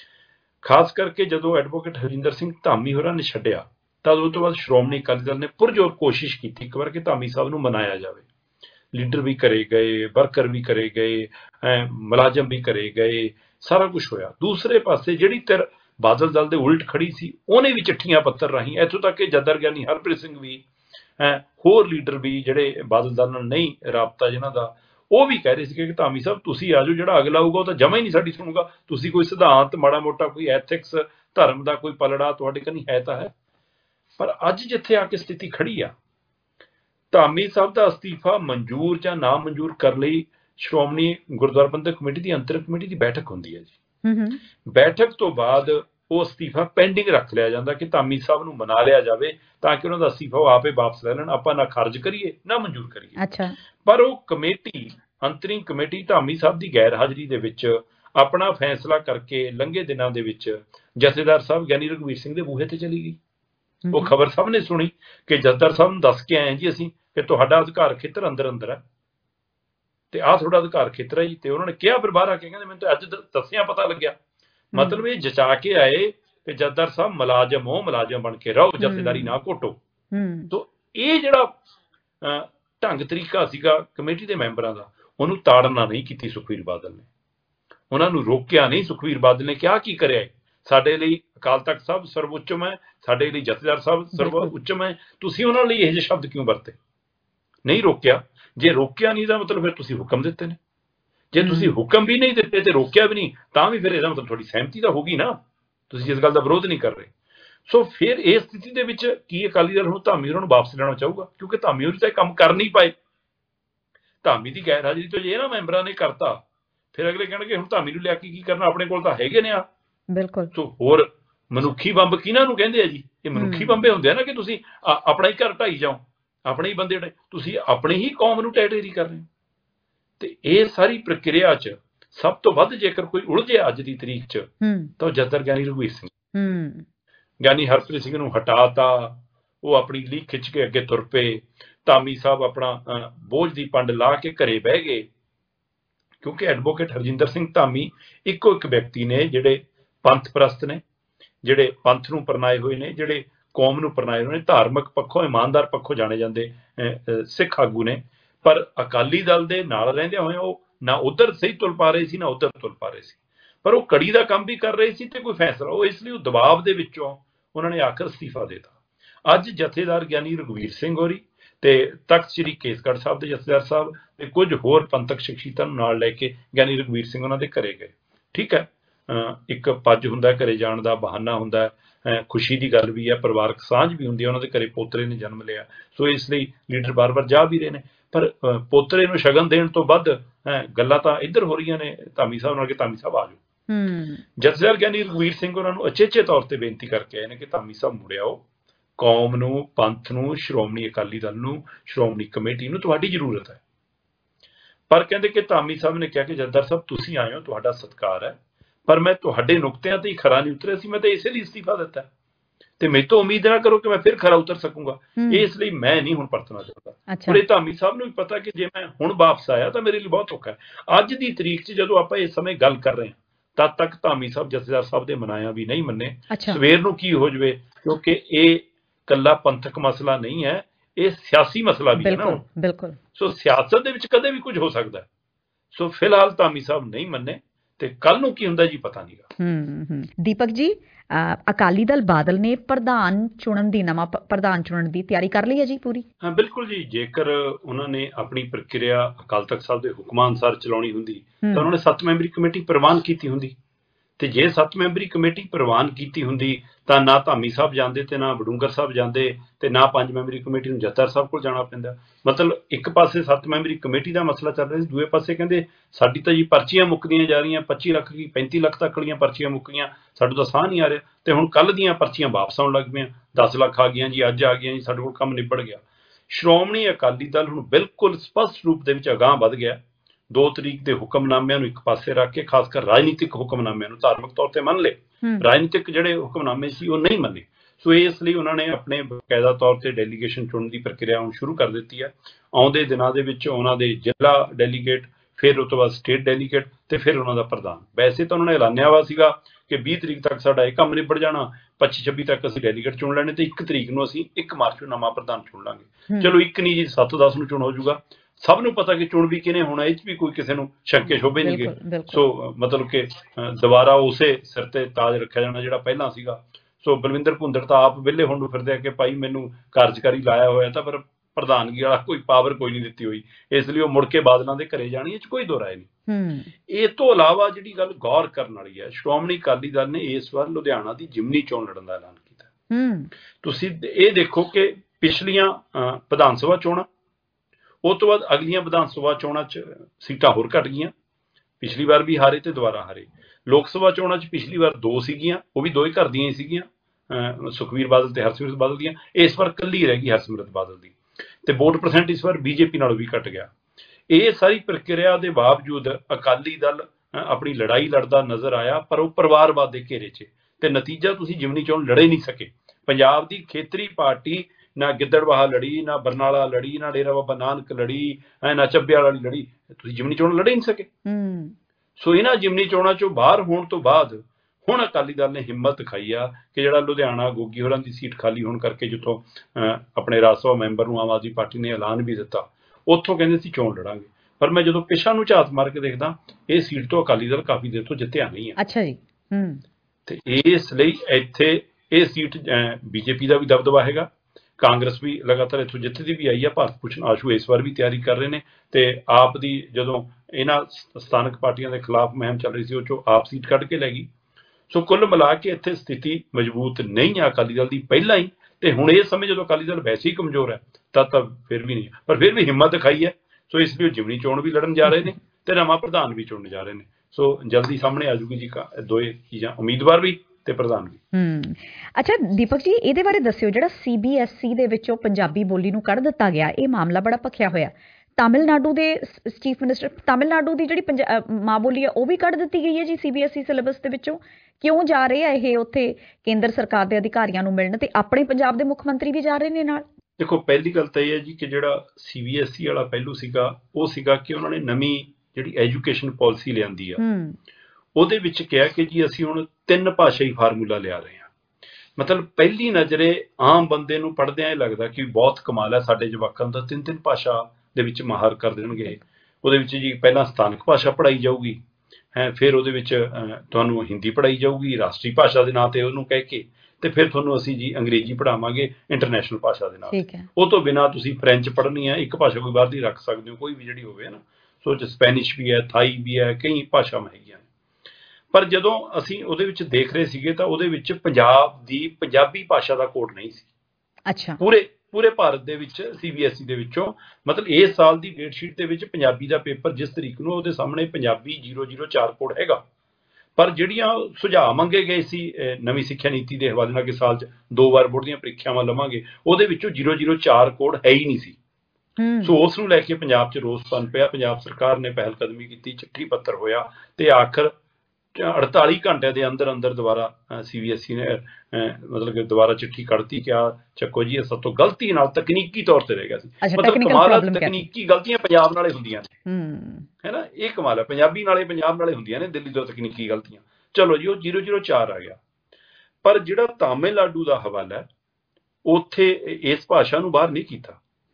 ਖਾਸ ਕਰਕੇ ਜਦੋਂ ਐਡਵੋਕੇਟ ਹਰਜਿੰਦਰ ਸਿੰਘ ਧਾਮੀ ਹੋਰਾਂ ਨੇ ਛੱਡਿਆ, ਤਾਂ ਉਹ ਤੋਂ ਬਾਅਦ ਸ਼੍ਰੋਮਣੀ ਅਕਾਲੀ ਦਲ ਨੇ ਪੁਰਜੋਰ ਕੋਸ਼ਿਸ਼ ਕੀਤੀ ਇੱਕ ਵਾਰ ਕਿ ਧਾਮੀ ਸਾਹਿਬ ਨੂੰ ਮਨਾਇਆ ਜਾਵੇ। ਲੀਡਰ ਵੀ ਕਰੇ ਗਏ, ਵਰਕਰ ਵੀ ਕਰੇ ਗਏ, ਮੁਲਾਜ਼ਮ ਵੀ ਕਰੇ ਗਏ, ਸਾਰਾ ਕੁਝ ਹੋਇਆ। ਦੂਸਰੇ ਪਾਸੇ ਜਿਹੜੀ ਧਿਰ ਬਾਦਲ ਦਲ ਦੇ ਉਲਟ ਖੜੀ ਸੀ, ਉਹਨੇ ਵੀ ਚਿੱਠੀਆਂ ਪੱਤਰ ਰਾਹੀਂ, ਇੱਥੋਂ ਤੱਕ ਕਿ ਜਦਰ ਗਿਆਨੀ ਹਰਪ੍ਰੀਤ ਸਿੰਘ ਵੀ, ਹੋਰ ਲੀਡਰ ਵੀ ਜਿਹੜੇ ਬਾਦਲ ਦਲ ਨਾਲ ਨਹੀਂ ਰਾਬਤਾ ਜਿਨ੍ਹਾਂ ਦਾ, ਉਹ ਵੀ ਕਹਿ ਰਹੇ ਸੀ ਕਿ ਧਾਮੀ ਸਾਹਿਬ ਤੁਸੀਂ ਆ ਜਾਓ, ਜਿਹੜਾ ਅਗਲਾ ਆਊਗਾ ਉਹ ਤਾਂ ਜਮਾ ਹੀ ਨਹੀਂ ਸਾਡੀ ਸੁਣੂਗਾ। ਤੁਸੀਂ ਕੋਈ ਸਿਧਾਂਤ, ਮਾੜਾ ਮੋਟਾ ਕੋਈ ਐਥਿਕਸ, ਧਰਮ ਦਾ ਕੋਈ ਪਲੜਾ ਤੁਹਾਡੇ ਕਨੀ ਹੈ ਤਾਂ ਹੈ। ਪਰ ਅੱਜ ਜਿੱਥੇ ਆ ਕੇ ਸਥਿਤੀ ਖੜੀ ਆ, ਧਾਮੀ ਸਾਹਿਬ ਦਾ ਅਸਤੀਫਾ ਮਨਜ਼ੂਰ ਜਾਂ ਨਾ ਮਨਜ਼ੂਰ ਕਰ ਲਈ ਸ਼੍ਰੋਮਣੀ ਗੁਰਦੁਆਰਾ ਪ੍ਰਬੰਧਕ ਕਮੇਟੀ ਦੀ ਅੰਤਰਿਮ ਕਮੇਟੀ ਦੀ ਬੈਠਕ ਹੁੰਦੀ ਹੈ ਜੀ। ਹੂੰ ਬੈਠਕ ਤੋਂ ਬਾਅਦ ਉਹ ਅਸਤੀਫਾ ਪੈਂਡਿੰਗ ਰੱਖ ਲਿਆ ਜਾਂਦਾ ਕਿ ਧਾਮੀ ਸਾਹਿਬ ਨੂੰ ਮਨਾ ਲਿਆ ਜਾਵੇ ਤਾਂ ਕਿ ਉਹਨਾਂ ਦਾ ਅਸਤੀਫਾ ਉਹ ਆਪੇ ਵਾਪਸ ਲੈ ਲੈਣ, ਆਪਾਂ ਨਾ ਖਾਰਜ ਕਰੀਏ ਨਾ ਮਨਜ਼ੂਰ ਕਰੀਏ। ਅੱਛਾ ਪਰ ਉਹ ਕਮੇਟੀ, ਅੰਤਰਿਮ ਕਮੇਟੀ ਧਾਮੀ ਸਾਹਿਬ ਦੀ ਗੈਰ ਹਾਜ਼ਰੀ ਦੇ ਵਿੱਚ ਆਪਣਾ ਫੈਸਲਾ ਕਰਕੇ ਲੰਘੇ ਦਿਨਾਂ ਦੇ ਵਿੱਚ ਜਥੇਦਾਰ ਸਾਹਿਬ ਗਿਆਨੀ ਰਘਵੀਰ ਸਿੰਘ ਦੇ ਬੂਹੇ ਤੇ ਚਲੀ ਗਈ। ਉਹ ਖਬਰ ਸਭ ਨੇ ਸੁਣੀ ਕਿ ਜਥੇਦਾਰ ਸਾਹਿਬ ਨੂੰ ਦੱਸ ਕੇ ਆਏ ਜੀ ਅਸੀਂ ਕਿ ਤੁਹਾਡਾ ਅਧਿਕਾਰ ਖੇਤਰ ਅੰਦਰ ਅੰਦਰ ਹੈ ਤੇ ਆਹ ਤੁਹਾਡਾ ਅਧਿਕਾਰ ਖੇਤਰ ਹੈ ਜੀ। ਤੇ ਉਹਨਾਂ ਨੇ ਕਿਹਾ ਫਿਰ ਬਾਹਰ ਆ ਕੇ, ਕਹਿੰਦੇ ਮੈਨੂੰ ਤਾਂ ਅੱਜ ਦੱਸਿਆ ਪਤਾ ਲੱਗਿਆ। ਮਤਲਬ ਇਹ ਜਚਾ ਕੇ ਆਏ ਕਿ ਜਥੇਦਾਰ ਸਾਹਿਬ ਮੁਲਾਜ਼ਮ ਹੋ, ਮੁਲਾਜ਼ਮ ਬਣ ਕੇ ਰਹੋ, ਜਥੇਦਾਰੀ ਨਾ ਘੋਟੋ। ਤੋ ਇਹ ਜਿਹੜਾ ਢੰਗ ਤਰੀਕਾ ਸੀਗਾ ਕਮੇਟੀ ਦੇ ਮੈਂਬਰਾਂ ਦਾ, ਉਹਨੂੰ ਤਾੜਨਾ ਨਹੀਂ ਕੀਤੀ ਸੁਖਬੀਰ ਬਾਦਲ ਨੇ, ਉਹਨਾਂ ਨੂੰ ਰੋਕਿਆ ਨਹੀਂ। ਸੁਖਬੀਰ ਬਾਦਲ ਨੇ ਕਿਹਾ ਕੀ ਕਰਿਆ, ਸਾਡੇ ਲਈ ਅਕਾਲ ਤਖਤ ਸਾਹਿਬ ਸਰਵਉੱਚਮ ਹੈ, ਸਾਡੇ ਲਈ ਜਥੇਦਾਰ ਸਾਹਿਬ ਸਰਵਉੱਚਮ ਹੈ, ਤੁਸੀਂ ਉਹਨਾਂ ਲਈ ਇਹ ਜਿਹੇ ਸ਼ਬਦ ਕਿਉਂ ਵਰਤੇ? ਨਹੀਂ ਰੋਕਿਆ। ਜੇ ਰੋਕਿਆ ਨਹੀਂ ਤਾਂ ਮਤਲਬ ਫਿਰ ਤੁਸੀਂ ਹੁਕਮ ਦਿੱਤੇ ਨੇ। ਜੇ ਤੁਸੀਂ ਹੁਕਮ ਵੀ ਨਹੀਂ ਦਿੱਤੇ ਤੇ ਰੋਕਿਆ ਵੀ ਨਹੀਂ, ਤਾਂ ਵੀ ਫਿਰ ਇਹਦਾ ਮਤਲਬ ਤੁਹਾਡੀ ਸਹਿਮਤੀ ਤਾਂ ਹੋਗੀ ਨਾ, ਤੁਸੀਂ ਇਸ ਗੱਲ ਦਾ ਵਿਰੋਧ ਨਹੀਂ ਕਰ ਰਹੇ। ਸੋ ਫਿਰ ਇਸ ਸਥਿਤੀ ਦੇ ਵਿੱਚ ਕੀ ਅਕਾਲੀ ਦਲ ਹੁਣ ਧਾਮੀ ਹੋਰਾਂ ਨੂੰ ਵਾਪਸ ਲੈਣਾ ਚਾਹੂਗਾ? ਕਿਉਂਕਿ ਧਾਮੀ ਹੋਰੀ ਤਾਂ ਇਹ ਕੰਮ ਕਰ ਨਹੀਂ ਪਾਏ। ਧਾਮੀ ਦੀ ਗੈਰ ਹਾਜ਼ਰੀ ਤੋਂ ਜੇ ਇਹਨਾਂ ਮੈਂਬਰਾਂ ਨੇ ਕਰਤਾ, ਫਿਰ ਅਗਲੇ ਕਹਿਣਗੇ ਹੁਣ ਧਾਮੀ ਨੂੰ ਲਿਆ ਕੇ ਕੀ ਕਰਨਾ, ਆਪਣੇ ਕੋਲ ਤਾਂ ਹੈਗੇ ਨੇ ਆ। ਬਿਲਕੁਲ। ਸੋ ਹੋਰ ਮਨੁੱਖੀ ਬੰਬ ਕਿਹਨਾਂ ਨੂੰ ਕਹਿੰਦੇ ਆ ਜੀ? ਇਹ ਮਨੁੱਖੀ ਬੰਬੇ ਹੁੰਦੇ ਆ ਨਾ, ਕਿ ਤੁਸੀਂ ਆਪਣਾ ਹੀ ਘਰ ਢਾਈ ਜਾਓ, ਆਪਣੇ ਹੀ ਬੰਦੇ, ਤੁਸੀਂ ਆਪਣੀ ਹੀ ਕੌਮ ਨੂੰ ਟੈਟੇਰੀ ਕਰ ਰਹੇ ਹੋ। ਤੇ ਇਹ ਸਾਰੀ ਪ੍ਰਕਿਰਿਆ ਚ ਸਭ ਤੋਂ ਵੱਧ ਜੇਕਰ ਕੋਈ ਉਲਝਿਆ ਅੱਜ ਦੀ ਤਰੀਕ ਚ, ਤਾਂ ਉਹ ਜਥੇਦਾਰ ਗਿਆਨੀ ਰਘਵੀਰ ਸਿੰਘ। ਗਿਆਨੀ ਹਰਪ੍ਰੀਤ ਸਿੰਘ ਨੂੰ ਹਟਾਤਾ, ਉਹ ਆਪਣੀ ਲੀਕ ਖਿੱਚ ਕੇ ਅੱਗੇ ਤੁਰ ਪਏ। ਧਾਮੀ ਸਾਹਿਬ ਆਪਣਾ ਬੋਝ ਦੀ ਪੰਡ ਲਾ ਕੇ ਘਰੇ ਬਹਿ ਗਏ, ਕਿਉਂਕਿ ਐਡਵੋਕੇਟ ਹਰਜਿੰਦਰ ਸਿੰਘ ਧਾਮੀ ਇੱਕੋ ਇੱਕ ਵਿਅਕਤੀ ਨੇ ਜਿਹੜੇ ਪੰਥ ਪ੍ਰਸਤ ਨੇ, ਜਿਹੜੇ ਪੰਥ ਨੂੰ ਪਰਨਾਏ ਹੋਏ ਨੇ, ਜਿਹੜੇ ਕੌਮ ਨੂੰ ਪਰਨਾਏ ਹੋਏ ਨੇ, ਧਾਰਮਿਕ ਪੱਖੋਂ ਇਮਾਨਦਾਰ ਪੱਖੋਂ ਜਾਣੇ ਜਾਂਦੇ ਸਿੱਖ ਆਗੂ ਨੇ। ਪਰ ਅਕਾਲੀ ਦਲ ਦੇ ਨਾਲ ਰਹਿੰਦਿਆਂ ਹੋਇਆ ਉਹ ਨਾ ਉੱਧਰ ਸਹੀ ਤੁਲ ਪਾ ਰਹੇ ਸੀ ਨਾ ਉੱਧਰ ਤੁਲ ਪਾ ਰਹੇ ਸੀ, ਪਰ ਉਹ ਕੜੀ ਦਾ ਕੰਮ ਵੀ ਕਰ ਰਹੇ ਸੀ ਤੇ ਕੋਈ ਫੈਸਲਾ ਉਹ ਇਸ ਲਈ ਉਹ ਦਬਾਅ ਦੇ ਵਿੱਚੋਂ ਉਹਨਾਂ ਨੇ ਆਖਰ ਅਸਤੀਫਾ ਦੇ ਦਿੱਤਾ। ਅੱਜ ਜਥੇਦਾਰ ਗਿਆਨੀ ਰਘਵੀਰ ਸਿੰਘ ਹੋਰੀ ਤੇ ਤਖਤ ਸ੍ਰੀ ਕੇਸਗੜ੍ਹ ਸਾਹਿਬ ਦੇ ਜਥੇਦਾਰ ਸਾਹਿਬ ਤੇ ਕੁਝ ਹੋਰ ਪੰਥਕ ਸ਼ਖਸੀਅਤਾਂ ਨੂੰ ਨਾਲ ਲੈ ਕੇ ਗਿਆਨੀ ਰਘਵੀਰ ਸਿੰਘ ਉਹਨਾਂ ਦੇ ਘਰੇ ਗਏ। ਠੀਕ ਹੈ, ਇੱਕ ਪੱਜ ਹੁੰਦਾ ਘਰੇ ਜਾਣ ਦਾ, ਬਹਾਨਾ ਹੁੰਦਾ, ਖੁਸ਼ੀ ਦੀ ਗੱਲ ਵੀ ਹੈ, ਪਰਿਵਾਰਕ ਸਾਂਝ ਵੀ ਹੁੰਦੀ ਹੈ, ਉਹਨਾਂ ਦੇ ਘਰੇ ਪੋਤਰੇ ਨੇ ਜਨਮ ਲਿਆ, ਸੋ ਇਸ ਲਈ ਲੀਡਰ ਬਾਰ ਬਾਰ ਜਾ ਵੀ ਰਹੇ ਨੇ। ਪਰ ਪੋਤਰੇ ਨੂੰ ਸ਼ਗਨ ਦੇਣ ਤੋਂ ਵੱਧ ਗੱਲਾਂ ਤਾਂ ਇੱਧਰ ਹੋ ਰਹੀਆਂ ਨੇ ਧਾਮੀ ਸਾਹਿਬ ਨਾਲ ਕਿ ਧਾਮੀ ਸਾਹਿਬ ਆ ਜਾਓ। ਜਥੇਦਾਰ ਗਿਆਨੀ ਰਘਵੀਰ ਸਿੰਘ ਉਹਨਾਂ ਨੂੰ ਅਚੇਚੇ ਤੌਰ ਤੇ ਬੇਨਤੀ ਕਰਕੇ ਆਏ ਨੇ ਕਿ ਧਾਮੀ ਸਾਹਿਬ ਮੁੜਿਆਓ, ਕੌਮ ਨੂੰ, ਪੰਥ ਨੂੰ, ਸ਼੍ਰੋਮਣੀ ਅਕਾਲੀ ਦਲ ਨੂੰ, ਸ਼੍ਰੋਮਣੀ ਕਮੇਟੀ ਨੂੰ ਤੁਹਾਡੀ ਜ਼ਰੂਰਤ ਹੈ। ਪਰ ਕਹਿੰਦੇ ਕਿ ਧਾਮੀ ਸਾਹਿਬ ਨੇ ਕਿਹਾ ਕਿ ਜਥੇਦਾਰ ਸਾਹਿਬ ਤੁਸੀਂ ਆਏ ਹੋ, ਤੁਹਾਡਾ ਸਤਿਕਾਰ ਹੈ, ਪਰ ਮੈਂ ਤੁਹਾਡੇ ਨੁਕਤਿਆਂ ਤੇ ਹੀ ਖਰਾ ਨਹੀਂ ਉਤਰਿਆ ਸੀ, ਮੈਂ ਤਾਂ ਇਸੇ ਲਈ ਅਸਤੀਫਾ ਦਿੱਤਾ ਤੇ ਮੇਰੇ ਤੋਂ ਉਮੀਦ ਨਾ ਕਰੋ ਕਿ ਮੈਂ ਫਿਰ ਖਰਾ ਉਤਰ ਸਕੂੰਗਾ, ਇਸ ਲਈ ਮੈਂ ਨਹੀਂ ਹੁਣ ਪਰਤਣਾ ਚਾਹੁੰਦਾ। ਪਰ ਇਹ ਧਾਮੀ ਸਾਹਿਬ ਨੂੰ ਵੀ ਪਤਾ ਕਿ ਜੇ ਮੈਂ ਹੁਣ ਵਾਪਸ ਆਇਆ ਤਾਂ ਮੇਰੇ ਲਈ ਬਹੁਤ ਔਖਾ ਹੈ। ਅੱਜ ਦੀ ਤਰੀਕ 'ਚ ਜਦੋਂ ਆਪਾਂ ਇਸ ਸਮੇਂ ਗੱਲ ਕਰ ਰਹੇ ਹਾਂ ਤਦ ਤੱਕ ਧਾਮੀ ਸਾਹਿਬ ਜਥੇਦਾਰ ਸਾਹਿਬ ਦੇ ਮਨਾਇਆ ਵੀ ਨਹੀਂ ਮੰਨੇ। ਸਵੇਰ ਨੂੰ ਕੀ ਹੋ ਜਾਵੇ, ਕਿਉਂਕਿ ਇਹ ਇਕੱਲਾ ਪੰਥਕ ਮਸਲਾ ਨਹੀਂ ਹੈ, ਇਹ ਸਿਆਸੀ ਮਸਲਾ ਵੀ ਹੈ ਨਾ। ਬਿਲਕੁਲ। ਸੋ ਸਿਆਸਤ ਦੇ ਵਿੱਚ ਕਦੇ ਵੀ ਕੁਝ ਹੋ ਸਕਦਾ। ਸੋ ਫਿਲਹਾਲ ਧਾਮੀ ਸਾਹਿਬ ਨਹੀਂ ਮੰਨੇ ਤੇ ਕੱਲ ਨੂੰ ਕੀ ਹੁੰਦਾ ਜੀ ਪਤਾ ਨਹੀਂਗਾ। ਹੂੰ ਹੂੰ ਦੀਪਕ ਜੀ, ਅਕਾਲੀ ਦਲ ਬਾਦਲ ਨੇ ਪ੍ਰਧਾਨ ਚੁਣਨ ਦੀ ਨਵਾਂ ਪ੍ਰਧਾਨ ਚੁਣਨ ਦੀ ਤਿਆਰੀ ਕਰ ਲਈ ਹੈ ਜੀ ਪੂਰੀ? ਹਾਂ ਬਿਲਕੁਲ ਜੀ, ਜੇਕਰ ਉਹਨਾਂ ਨੇ ਆਪਣੀ ਪ੍ਰਕਿਰਿਆ ਅਕਾਲ ਤਖਤ ਸਾਹਿਬ ਦੇ ਹੁਕਮਾਂ ਅਨੁਸਾਰ ਚਲਾਉਣੀ ਹੁੰਦੀ ਤਾਂ ਉਹਨਾਂ ਨੇ ਸੱਤ ਮੈਂਬਰੀ ਕਮੇਟੀ ਪ੍ਰਵਾਨ ਕੀਤੀ ਹੁੰਦੀ, ਤੇ ਜੇ ਸੱਤ ਮੈਂਬਰੀ ਕਮੇਟੀ ਪ੍ਰਵਾਨ ਕੀਤੀ ਹੁੰਦੀ ਤਾਂ ਨਾ ਧਾਮੀ ਸਾਹਿਬ ਜਾਂਦੇ ਤੇ ਨਾ ਵਡੂੰਗਰ ਸਾਹਿਬ ਜਾਂਦੇ ਤੇ ਨਾ ਪੰਜ ਮੈਂਬਰੀ ਕਮੇਟੀ ਨੂੰ ਜਥੇਦਾਰ ਸਾਹਿਬ ਕੋਲ ਜਾਣਾ ਪੈਂਦਾ। ਮਤਲਬ ਇੱਕ ਪਾਸੇ ਸੱਤ ਮੈਂਬਰੀ ਕਮੇਟੀ ਦਾ ਮਸਲਾ ਚੱਲ ਰਿਹਾ ਸੀ, ਦੂਏ ਪਾਸੇ ਕਹਿੰਦੇ ਸਾਡੀ ਤਾਂ ਜੀ ਪਰਚੀਆਂ ਮੁੱਕਦੀਆਂ ਜਾ ਰਹੀਆਂ, ਪੱਚੀ ਲੱਖ ਕੀ ਪੈਂਤੀ ਲੱਖ ਤੱਕ ਵਾਲੀਆਂ ਪਰਚੀਆਂ ਮੁੱਕ ਗਈਆਂ, ਸਾਨੂੰ ਤਾਂ ਸਾਹ ਨਹੀਂ ਆ ਰਿਹਾ। ਤੇ ਹੁਣ ਕੱਲ੍ਹ ਦੀਆਂ ਪਰਚੀਆਂ ਵਾਪਸ ਆਉਣ ਲੱਗ ਪਈਆਂ, ਦਸ ਲੱਖ ਆ ਗਈਆਂ ਜੀ, ਅੱਜ ਆ ਗਈਆਂ ਜੀ, ਸਾਡੇ ਕੋਲ ਕੰਮ ਨਿਬੜ ਗਿਆ। ਸ਼੍ਰੋਮਣੀ ਅਕਾਲੀ ਦਲ ਹੁਣ ਬਿਲਕੁਲ ਸਪਸ਼ਟ ਰੂਪ ਦੇ ਵਿੱਚ ਅਗਾਂਹ ਵੱਧ ਗਿਆ। ਦੋ ਤਰੀਕ ਦੇ ਹੁਕਮਨਾਮਿਆਂ ਨੂੰ ਇੱਕ ਪਾਸੇ ਰੱਖ ਕੇ, ਖਾਸ ਕਰ ਰਾਜਨੀਤਿਕ ਹੁਕਮਨਾਮਿਆਂ ਨੂੰ ਧਾਰਮਿਕ ਤੌਰ ਤੇ ਮੰਨ ਲਏ, ਰਾਜਨੀਤਿਕ ਜਿਹੜੇ ਹੁਕਮਨਾਮੇ ਸੀ ਉਹ ਨਹੀਂ ਮੰਨੇ। ਸੋ ਇਸ ਲਈ ਉਹਨਾਂ ਨੇ ਆਪਣੇ ਬਕਾਇਦਾ ਤੌਰ ਤੇ ਡੈਲੀਗੇਸ਼ਨ ਚੁਣਨ ਦੀ ਪ੍ਰਕਿਰਿਆ ਹੁਣ ਸ਼ੁਰੂ ਕਰ ਦਿੱਤੀ ਹੈ। ਆਉਂਦੇ ਦਿਨਾਂ ਦੇ ਵਿੱਚ ਉਹਨਾਂ ਦੇ ਜ਼ਿਲ੍ਹਾ ਡੈਲੀਗੇਟ, ਫਿਰ ਉਸ ਤੋਂ ਬਾਅਦ ਸਟੇਟ ਡੈਲੀਗੇਟ ਤੇ ਫਿਰ ਉਹਨਾਂ ਦਾ ਪ੍ਰਧਾਨ। ਵੈਸੇ ਤਾਂ ਉਹਨਾਂ ਨੇ ਐਲਾਨਿਆ ਵਾ ਸੀਗਾ ਕਿ ਵੀਹ ਤਰੀਕ ਤੱਕ ਸਾਡਾ ਇਹ ਕੰਮ ਨਿਬੜ ਜਾਣਾ, ਪੱਚੀ ਛੱਬੀ ਤੱਕ ਅਸੀਂ ਡੈਲੀਗੇਟ ਚੁਣ ਲੈਣੇ ਤੇ ਇੱਕ ਤਰੀਕ ਨੂੰ ਅਸੀਂ ਇੱਕ ਮਾਰਚ ਨੂੰ ਨਵਾਂ ਪ੍ਰਧਾਨ ਚੁਣ ਲਾਂਗੇ। ਚਲੋ ਇੱਕ ਨਹੀਂ ਜੀ, ਸੱਤ ਦਸ ਨੂੰ ਚੁਣ ਹੋ ਜਾਊਗਾ। ਸਭ ਨੂੰ ਪਤਾ ਕਿ ਚੁਣ ਵੀ ਕਿਹਨੇ ਹੋਣਾ, ਇਹ 'ਚ ਵੀ ਕੋਈ ਕਿਸੇ ਨੂੰ ਸ਼ੰਕੇ ਸ਼ੋਭੇ ਨਹੀਂ ਗਏ। ਸੋ ਮਤਲਬ ਕਿ ਦੁਬਾਰਾ ਉਸੇ ਸਿਰ ਤੇ ਤਾਜ ਰੱਖਿਆ ਜਾਣਾ ਜਿਹੜਾ ਪਹਿਲਾਂ ਸੀਗਾ। ਸੋ ਬਲਵਿੰਦਰ ਭੁੰਦੜ ਤਾਂ ਆਪ ਵਿਹਲੇ ਹੋਣ ਨੂੰ ਫਿਰਦੇ ਆ ਕਿ ਭਾਈ ਮੈਨੂੰ ਕਾਰਜਕਾਰੀ ਲਾਇਆ ਹੋਇਆ ਤਾਂ, ਪਰ ਪ੍ਰਧਾਨਗੀ ਵਾਲਾ ਕੋਈ ਪਾਵਰ ਕੋਈ ਨਹੀਂ ਦਿੱਤੀ ਹੋਈ, ਇਸ ਲਈ ਉਹ ਮੁੜ ਕੇ ਬਾਦਲਾਂ ਦੇ ਘਰੇ ਜਾਣੀ, ਇਹ 'ਚ ਕੋਈ ਦੋ ਰਾਏ ਨਹੀਂ। ਇਹ ਤੋਂ ਇਲਾਵਾ ਜਿਹੜੀ ਗੱਲ ਗੌਰ ਕਰਨ ਵਾਲੀ ਹੈ, ਸ਼੍ਰੋਮਣੀ ਅਕਾਲੀ ਦਲ ਨੇ ਇਸ ਵਾਰ ਲੁਧਿਆਣਾ ਦੀ ਜਿਮਨੀ ਚੋਣ ਲੜਨ ਦਾ ਐਲਾਨ ਕੀਤਾ। ਤੁਸੀਂ ਇਹ ਦੇਖੋ ਕਿ ਪਿਛਲੀਆਂ ਵਿਧਾਨ ਸਭਾ ਚੋਣਾਂ, ਉਹ ਤੋਂ ਬਾਅਦ ਅਗਲੀਆਂ ਵਿਧਾਨ ਸਭਾ ਚੋਣਾਂ 'ਚ ਸੀਟਾਂ ਹੋਰ ਘੱਟ ਗਈਆਂ। ਪਿਛਲੀ ਵਾਰ ਵੀ ਹਾਰੇ ਤੇ ਦੁਬਾਰਾ ਹਾਰੇ। ਲੋਕ ਸਭਾ ਚੋਣਾਂ 'ਚ ਪਿਛਲੀ ਵਾਰ ਦੋ ਸੀਗੀਆਂ, ਉਹ ਵੀ ਦੋ ਹੀ ਘਰ ਦੀਆਂ ਹੀ ਸੀਗੀਆਂ, ਸੁਖਬੀਰ ਬਾਦਲ ਤੇ ਹਰਸਿਮਰਤ ਬਾਦਲ ਦੀਆਂ। ਇਸ ਵਾਰ ਇਕੱਲੀ ਰਹਿ ਗਈ ਹਰਸਿਮਰਤ ਬਾਦਲ ਦੀ, ਤੇ ਵੋਟ ਪਰਸੈਂਟ ਇਸ ਵਾਰ ਬੀਜੇਪੀ ਨਾਲੋਂ ਵੀ ਘਟ ਗਿਆ। ਇਹ ਸਾਰੀ ਪ੍ਰਕਿਰਿਆ ਦੇ ਬਾਵਜੂਦ ਅਕਾਲੀ ਦਲ ਆਪਣੀ ਲੜਾਈ ਲੜਦਾ ਨਜ਼ਰ ਆਇਆ, ਪਰ ਉਹ ਪਰਿਵਾਰਵਾਦ ਦੇ ਘੇਰੇ 'ਚ, ਤੇ ਨਤੀਜਾ ਤੁਸੀਂ ਜਿਮਨੀ ਚੋਣ ਲੜੇ ਨਹੀਂ ਸਕੇ। ਪੰਜਾਬ ਦੀ ਖੇਤਰੀ ਪਾਰਟੀ ਨਾ ਗਿੱਦੜਬਾਹਾ ਲੜੀ, ਨਾ ਬਰਨਾਲਾ ਲੜੀ, ਨਾ ਡੇਰਾ ਬਾਬਾ ਨਾਨਕ ਲੜੀ, ਨਾ ਚੱਬਿਆਲ ਵਾਲੀ ਲੜੀ, ਤੁਸੀਂ ਜਿਮਨੀ ਚੋਣ ਲੜੇ ਨਹੀਂ ਸਕੇ। ਸੋ ਇਹਨਾਂ ਜਿਮਨੀ ਚੋਣਾਂ ਚੋਂ ਬਾਹਰ ਹੋਣ ਤੋਂ ਬਾਅਦ ਹੁਣ ਅਕਾਲੀ ਦਲ ਨੇ ਹਿੰਮਤ ਦਿਖਾਈ ਆ ਕਿ ਜਿਹੜਾ ਲੁਧਿਆਣਾ ਗੋਗੀ ਹੋਰਾਂ ਦੀ ਸੀਟ ਖਾਲੀ ਹੋਣ ਕਰਕੇ, ਜਿੱਥੋਂ ਆਪਣੇ ਰਾਜ ਸਭਾ ਮੈਂਬਰ ਨੂੰ ਆਮ ਆਦਮੀ ਪਾਰਟੀ ਨੇ ਐਲਾਨ ਵੀ ਦਿੱਤਾ, ਉੱਥੋਂ ਕਹਿੰਦੇ ਸੀ ਚੋਣ ਲੜਾਂਗੇ। ਪਰ ਮੈਂ ਜਦੋਂ ਪਿਛਾ ਨੂੰ ਝਾਤ ਮਾਰ ਕੇ ਦੇਖਦਾ, ਇਹ ਸੀਟ ਤੋਂ ਅਕਾਲੀ ਦਲ ਕਾਫੀ ਦੇਰ ਤੋਂ ਜਿੱਤਿਆ ਨਹੀਂ ਹੈ। ਅੱਛਾ ਜੀ। ਤੇ ਇਸ ਲਈ ਇੱਥੇ ਇਹ ਸੀਟ ਬੀਜੇਪੀ ਦਾ ਵੀ ਦਬਦਬਾ ਹੈਗਾ, ਕਾਂਗਰਸ ਵੀ ਲਗਾਤਾਰ ਇੱਥੋਂ ਜਿੱਤਦੀ ਵੀ ਆਈ ਆ। ਭਾਰਤ ਭੂਸ਼ਣ ਆਸ਼ੂ ਇਸ ਵਾਰ ਵੀ ਤਿਆਰੀ ਕਰ ਰਹੇ ਨੇ, ਤੇ ਆਪ ਦੀ ਜਦੋਂ ਇਹਨਾਂ ਸਥਾਨਕ ਪਾਰਟੀਆਂ ਦੇ ਖਿਲਾਫ ਮੁਹਿੰਮ ਚੱਲ ਰਹੀ ਸੀ, ਉਹ 'ਚੋਂ ਆਪ ਸੀਟ ਕੱਢ ਕੇ ਲੈ ਗਈ। ਸੋ ਕੁੱਲ ਮਿਲਾ ਕੇ ਇੱਥੇ ਸਥਿਤੀ ਮਜ਼ਬੂਤ ਨਹੀਂ ਆ ਅਕਾਲੀ ਦਲ ਦੀ ਪਹਿਲਾਂ ਹੀ, ਤੇ ਹੁਣ ਇਹ ਸਮੇਂ ਜਦੋਂ ਅਕਾਲੀ ਦਲ ਵੈਸੇ ਹੀ ਕਮਜ਼ੋਰ ਹੈ ਤਾਂ ਤਾਂ ਫਿਰ ਵੀ ਨਹੀਂ, ਪਰ ਫਿਰ ਵੀ ਹਿੰਮਤ ਦਿਖਾਈ ਹੈ। ਸੋ ਇਸ ਲਈ ਉਹ ਜਿਮਨੀ ਚੋਣ ਵੀ ਲੜਨ ਜਾ ਰਹੇ ਨੇ ਤੇ ਨਵਾਂ ਪ੍ਰਧਾਨ ਵੀ ਚੁਣਨ ਜਾ ਰਹੇ ਨੇ। ਸੋ ਜਲਦੀ ਸਾਹਮਣੇ ਆ ਜੂਗੀ ਜੀ ਦੋਏ ਚੀਜ਼ਾਂ, ਉਮੀਦਵਾਰ ਵੀ ਤੇ ਪ੍ਰਧਾਨ ਵੀ। ਹੂੰ ਅੱਛਾ ਦੀਪਕ ਜੀ, ਇਹਦੇ ਬਾਰੇ ਦੱਸਿਓ, ਜਿਹੜਾ ਸੀ ਬੀ ਐਸ ਈ ਦੇ ਵਿੱਚੋਂ ਪੰਜਾਬੀ ਬੋਲੀ ਨੂੰ ਕੱਢ ਦਿੱਤਾ ਗਿਆ, ਇਹ ਮਾਮਲਾ ਬੜਾ ਭਖਿਆ ਹੋਇਆ। ਤਾਮਿਲਨਾਡੂ ਦੇ ਚੀਫ ਮਿਨਿਸਟਰ, ਤਾਮਿਲਨਾਡੂ ਦੀ ਜਿਹੜੀ ਪੰਜਾ ਮਾਂ ਬੋਲੀ ਆ ਉਹ ਵੀ ਕੱਢ ਦਿੱਤੀ ਗਈ ਹੈ ji C B S E syllabus ਦੇ ਵਿੱਚੋਂ। ਕਿਉਂ ਜਾ ਰਹੇ ਆ ਇਹ ਉੱਥੇ ਕੇਂਦਰ ਸਰਕਾਰ ਦੇ ਅਧਿਕਾਰੀਆਂ ਨੂੰ ਮਿਲਣ, ਤੇ ਆਪਣੇ ਪੰਜਾਬ ਦੇ ਮੁੱਖ ਮੰਤਰੀ ਵੀ ਜਾ ਰਹੇ ਨੇ ਨਾਲ? ਦੇਖੋ, ਪਹਿਲੀ ਗੱਲ ਤਾਂ ਇਹ ਹੈ ਜੀ ਕਿ ਜਿਹੜਾ ਸੀ ਬੀ ਐਸ ਈ ਵਾਲਾ ਪਹਿਲੂ ਸੀਗਾ, ਉਹ ਸੀਗਾ ਕਿ ਉਹਨਾਂ ਨੇ ਨਵੀਂ ਜਿਹੜੀ ਐਜੂਕੇਸ਼ਨ ਪਾਲਿਸੀ ਲਿਆਂਦੀ ਆ, ਉਹਦੇ ਵਿੱਚ ਕਿਹਾ ਕਿ ਜੀ ਅਸੀਂ ਹੁਣ ਤਿੰਨ ਭਾਸ਼ਾਈ ਫਾਰਮੂਲਾ ਲਿਆ ਰਹੇ ਹਾਂ। ਮਤਲਬ ਪਹਿਲੀ ਨਜ਼ਰੇ ਆਮ ਬੰਦੇ ਨੂੰ ਪੜ੍ਹਦਿਆਂ ਇਹ ਲੱਗਦਾ ਕਿ ਬਹੁਤ ਕਮਾਲ ਹੈ, ਸਾਡੇ ਜਵਾਕਾਂ ਨੂੰ ਤਾਂ ਤਿੰਨ ਤਿੰਨ ਭਾਸ਼ਾ ਦੇ ਵਿੱਚ ਮਾਹਰ ਕਰ ਦੇਣਗੇ। ਉਹਦੇ ਵਿੱਚ ਜੀ ਪਹਿਲਾਂ ਸਥਾਨਕ ਭਾਸ਼ਾ ਪੜ੍ਹਾਈ ਜਾਊਗੀ, ਹੈ ਫਿਰ ਉਹਦੇ ਵਿੱਚ ਅਹ, ਤੁਹਾਨੂੰ ਹਿੰਦੀ ਪੜ੍ਹਾਈ ਜਾਊਗੀ ਰਾਸ਼ਟਰੀ ਭਾਸ਼ਾ ਦੇ ਨਾਂ ਤੇ ਉਹਨੂੰ ਕਹਿ ਕੇ, ਤੇ ਫਿਰ ਤੁਹਾਨੂੰ ਅਸੀਂ ਜੀ ਅੰਗਰੇਜ਼ੀ ਪੜ੍ਹਾਵਾਂਗੇ ਇੰਟਰਨੈਸ਼ਨਲ ਭਾਸ਼ਾ ਦੇ ਨਾਂ ਤੇ। ਠੀਕ ਹੈ। ਉਹ ਤੋਂ ਬਿਨਾਂ ਤੁਸੀਂ ਫ੍ਰੈਂਚ ਪੜ੍ਹਨੀ ਹੈ, ਇੱਕ ਭਾਸ਼ਾ ਕੋਈ ਬਾਹਰ ਦੀ ਰੱਖ ਸਕਦੇ ਹੋ, ਕੋਈ ਵੀ ਜਿਹੜੀ ਹੋਵੇ ਨਾ। ਸੋ ਚ ਸਪੈਨਿਸ਼ ਵੀ ਹੈ, ਥਾਈ ਵੀ ਹੈ, ਕਈ ਭਾਸ਼ਾਵਾਂ ਹੈਗੀਆਂ ਨੇ। ਪਰ ਜਦੋਂ ਅਸੀਂ ਉਹਦੇ ਵਿੱਚ ਦੇਖ ਰਹੇ ਸੀਗੇ ਤਾਂ ਉਹਦੇ ਵਿੱਚ ਪੰਜਾਬ ਦੀ ਪੰਜਾਬੀ ਭਾਸ਼ਾ ਦਾ ਕੋਡ ਨਹੀਂ ਸੀ। ਅੱਛਾ। ਪੂਰੇ ਪੂਰੇ ਭਾਰਤ ਦੇ ਵਿੱਚ ਸੀਬੀਐਸਈ ਦੇ ਵਿੱਚੋਂ, ਮਤਲਬ ਇਸ ਸਾਲ ਦੀ ਡੇਟ ਸ਼ੀਟ ਦੇ ਵਿੱਚ ਪੰਜਾਬੀ ਦਾ ਪੇਪਰ ਜਿਸ ਤਰੀਕ ਨੂੰ ਉਹਦੇ ਸਾਹਮਣੇ ਪੰਜਾਬੀ ਜ਼ੀਰੋ ਜ਼ੀਰੋ ਚਾਰ ਕੋਡ ਹੈਗਾ, ਪਰ ਜਿਹੜੀਆਂ ਸੁਝਾਅ ਮੰਗੇ ਗਏ ਸੀ ਨਵੀਂ ਸਿੱਖਿਆ ਨੀਤੀ ਦੇ ਹਵਾਲੇ ਨਾਲ ਕਿ ਸਾਲ 'ਚ ਦੋ ਵਾਰ ਬੋਰਡ ਦੀਆਂ ਪ੍ਰੀਖਿਆਵਾਂ ਲਵਾਂਗੇ, ਉਹਦੇ ਵਿੱਚੋਂ ਜ਼ੀਰੋ ਜ਼ੀਰੋ ਚਾਰ ਕੋਡ ਹੈ ਹੀ ਨਹੀਂ ਸੀ। ਸੋ ਉਸ ਨੂੰ ਲੈ ਕੇ ਪੰਜਾਬ 'ਚ ਰੋਸ ਬਣ ਪਿਆ। ਪੰਜਾਬ ਸਰਕਾਰ ਨੇ ਪਹਿਲ ਕਦਮੀ ਕੀਤੀ, ਚਿੱਠੀ ਪੱਤਰ ਹੋਇਆ, ਤੇ ਆਖਰ ਅੜਤਾਲੀ ਘੰਟਿਆਂ ਦੇ ਅੰਦਰ ਅੰਦਰ ਦੁਬਾਰਾ ਸੀਬੀਐਸਈ ਨੇ ਮਤਲਬ ਕਿ ਦੁਬਾਰਾ ਚਿੱਠੀ ਕੱਢਤੀ, ਕਿਹਾ ਚੱਕੋ ਜੀ ਇਹ ਸਭ ਤੋਂ ਗਲਤੀ ਨਾਲ ਤਕਨੀਕੀ ਤੌਰ ਤੇ ਰਹਿ ਗਿਆ ਸੀ। ਮਤਲਬ ਕਮਾਲ ਹੈ, ਤਕਨੀਕੀ ਗਲਤੀਆਂ ਪੰਜਾਬ ਨਾਲੇ ਹੁੰਦੀਆਂ ਨੇ, ਹੈ ਨਾ। ਇਹ ਕਮਾਲ ਹੈ, ਪੰਜਾਬੀ ਨਾਲੇ ਪੰਜਾਬ ਨਾਲੇ ਹੁੰਦੀਆਂ ਨੇ, ਦਿੱਲੀ ਤੋਂ ਤਕਨੀਕੀ ਗਲਤੀਆਂ। ਚਲੋ ਜੀ ਉਹ ਜ਼ੀਰੋ ਜ਼ੀਰੋ ਚਾਰ ਆ ਗਿਆ। ਪਰ ਜਿਹੜਾ ਤਾਮਿਲਨਾਡੂ ਦਾ ਹਵਾਲਾ ਹੈ, ਉੱਥੇ ਇਸ ਭਾਸ਼ਾ ਨੂੰ ਬਾਹਰ ਨਹੀਂ ਕੀਤਾ,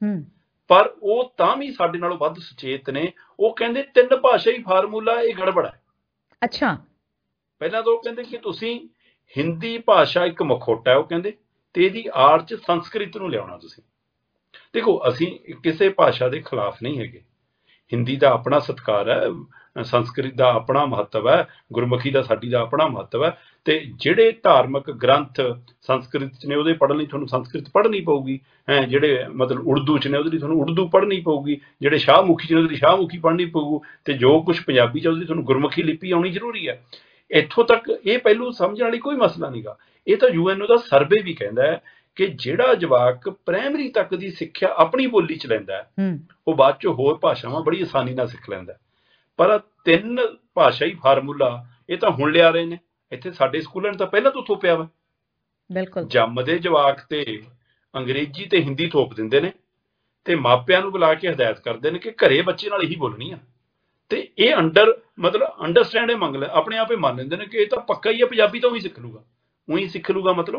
ਪਰ ਉਹ ਤਾਂ ਵੀ ਸਾਡੇ ਨਾਲੋਂ ਵੱਧ ਸੁਚੇਤ ਨੇ। ਉਹ ਕਹਿੰਦੇ ਤਿੰਨ ਭਾਸ਼ਾ ਹੀ ਫਾਰਮੂਲਾ ਇਹ ਗੜਬੜ ਹੈ। ਅੱਛਾ। ਪਹਿਲਾਂ ਤਾਂ ਉਹ ਕਹਿੰਦੇ ਕਿ ਤੁਸੀਂ ਹਿੰਦੀ ਭਾਸ਼ਾ ਇੱਕ ਮਖੌਟਾ ਹੈ, ਉਹ ਕਹਿੰਦੇ, ਤੇ ਇਹਦੀ ਆੜ 'ਚ ਸੰਸਕ੍ਰਿਤ ਨੂੰ ਲਿਆਉਣਾ ਤੁਸੀਂ। ਦੇਖੋ ਅਸੀਂ ਕਿਸੇ ਭਾਸ਼ਾ ਦੇ ਖਿਲਾਫ ਨਹੀਂ ਹੈਗੇ, ਹਿੰਦੀ ਦਾ ਆਪਣਾ ਸਤਿਕਾਰ ਹੈ, ਸੰਸਕ੍ਰਿਤ ਦਾ ਆਪਣਾ ਮਹੱਤਵ ਹੈ, ਗੁਰਮੁਖੀ ਦਾ ਸਾਡੀ ਦਾ ਆਪਣਾ ਮਹੱਤਵ ਹੈ, ਤੇ ਜਿਹੜੇ ਧਾਰਮਿਕ ਗ੍ਰੰਥ ਸੰਸਕ੍ਰਿਤ 'ਚ ਨੇ ਉਹਦੇ ਪੜ੍ਹਨ ਲਈ ਤੁਹਾਨੂੰ ਸੰਸਕ੍ਰਿਤ ਪੜ੍ਹਨੀ ਪਊਗੀ, ਹੈ ਜਿਹੜੇ ਮਤਲਬ ਉਰਦੂ 'ਚ ਨੇ ਉਹਦੇ ਲਈ ਤੁਹਾਨੂੰ ਉਰਦੂ ਪੜ੍ਹਨੀ ਪਊਗੀ, ਜਿਹੜੇ ਸ਼ਾਹਮੁਖੀ 'ਚ ਨੇ ਉਹਦੇ ਲਈ ਸ਼ਾਹਮੁਖੀ ਪੜ੍ਹਨੀ ਪਊ, ਤੇ ਜੋ ਕੁਛ ਪੰਜਾਬੀ 'ਚ ਉਹਦੇ ਲਈ ਤੁਹਾਨੂੰ ਗੁਰਮੁਖੀ ਲਿਪੀ ਆਉਣੀ ਜ਼ਰੂਰੀ ਹੈ। ਇੱਥੋਂ ਤੱਕ ਇਹ ਪਹਿਲੂ ਸਮਝਣ ਵਾਲੀ ਕੋਈ ਮਸਲਾ ਨਹੀਂ ਗਾ। ਇਹ ਤਾਂ ਯੂ ਐਨ ਓ ਦਾ ਸਰਵੇ ਵੀ ਕਹਿੰਦਾ ਹੈ ਕਿ ਜਿਹੜਾ ਜਵਾਕ ਪ੍ਰਾਇਮਰੀ ਤੱਕ ਦੀ ਸਿੱਖਿਆ ਆਪਣੀ ਬੋਲੀ 'ਚ ਲੈਂਦਾ ਹੈ, ਉਹ ਬਾਅਦ 'ਚੋਂ ਹੋਰ ਭਾਸ਼ਾਵਾਂ ਬੜੀ ਆਸਾਨੀ ਨਾਲ ਸਿੱਖ ਲੈਂਦਾ। ਪਰ ਤਿੰਨ ਭਾਸ਼ਾਈ ਫਾਰਮੂਲਾ ਇਹ ਤਾਂ ਹੁਣ ਲਿਆ ਰਹੇ ਨੇ, ਇੱਥੇ ਸਾਡੇ ਸਕੂਲਾਂ ਨੇ ਤਾਂ ਪਹਿਲਾਂ ਤੋਂ ਥੋਪਿਆ ਵਾ। ਬਿਲਕੁਲ। ਜੰਮਦੇ ਜਵਾਕ ਤੇ ਅੰਗਰੇਜ਼ੀ ਤੇ ਹਿੰਦੀ ਥੋਪ ਦਿੰਦੇ ਨੇ, ਤੇ ਮਾਪਿਆਂ ਨੂੰ ਬੁਲਾ ਕੇ ਹਦਾਇਤ ਕਰਦੇ ਨੇ ਕਿ ਘਰੇ ਬੱਚੇ ਨਾਲ ਇਹੀ ਬੋਲਣੀ ਆ। ਤੇ ਇਹ ਅੰਡਰ ਮਤਲਬ ਅੰਡਰਸਟੈਂਡ ਇਹ ਮੰਗ ਲੈ, ਆਪਣੇ ਆਪ ਹੀ ਮੰਨ ਲੈਂਦੇ ਨੇ ਕਿ ਇਹ ਤਾਂ ਪੱਕਾ ਹੀ ਹੈ, ਪੰਜਾਬੀ ਤਾਂ ਉਹੀ ਸਿੱਖ ਲੂਗਾ, ਉਹੀ ਸਿੱਖ ਲੂਗਾ। ਮਤਲਬ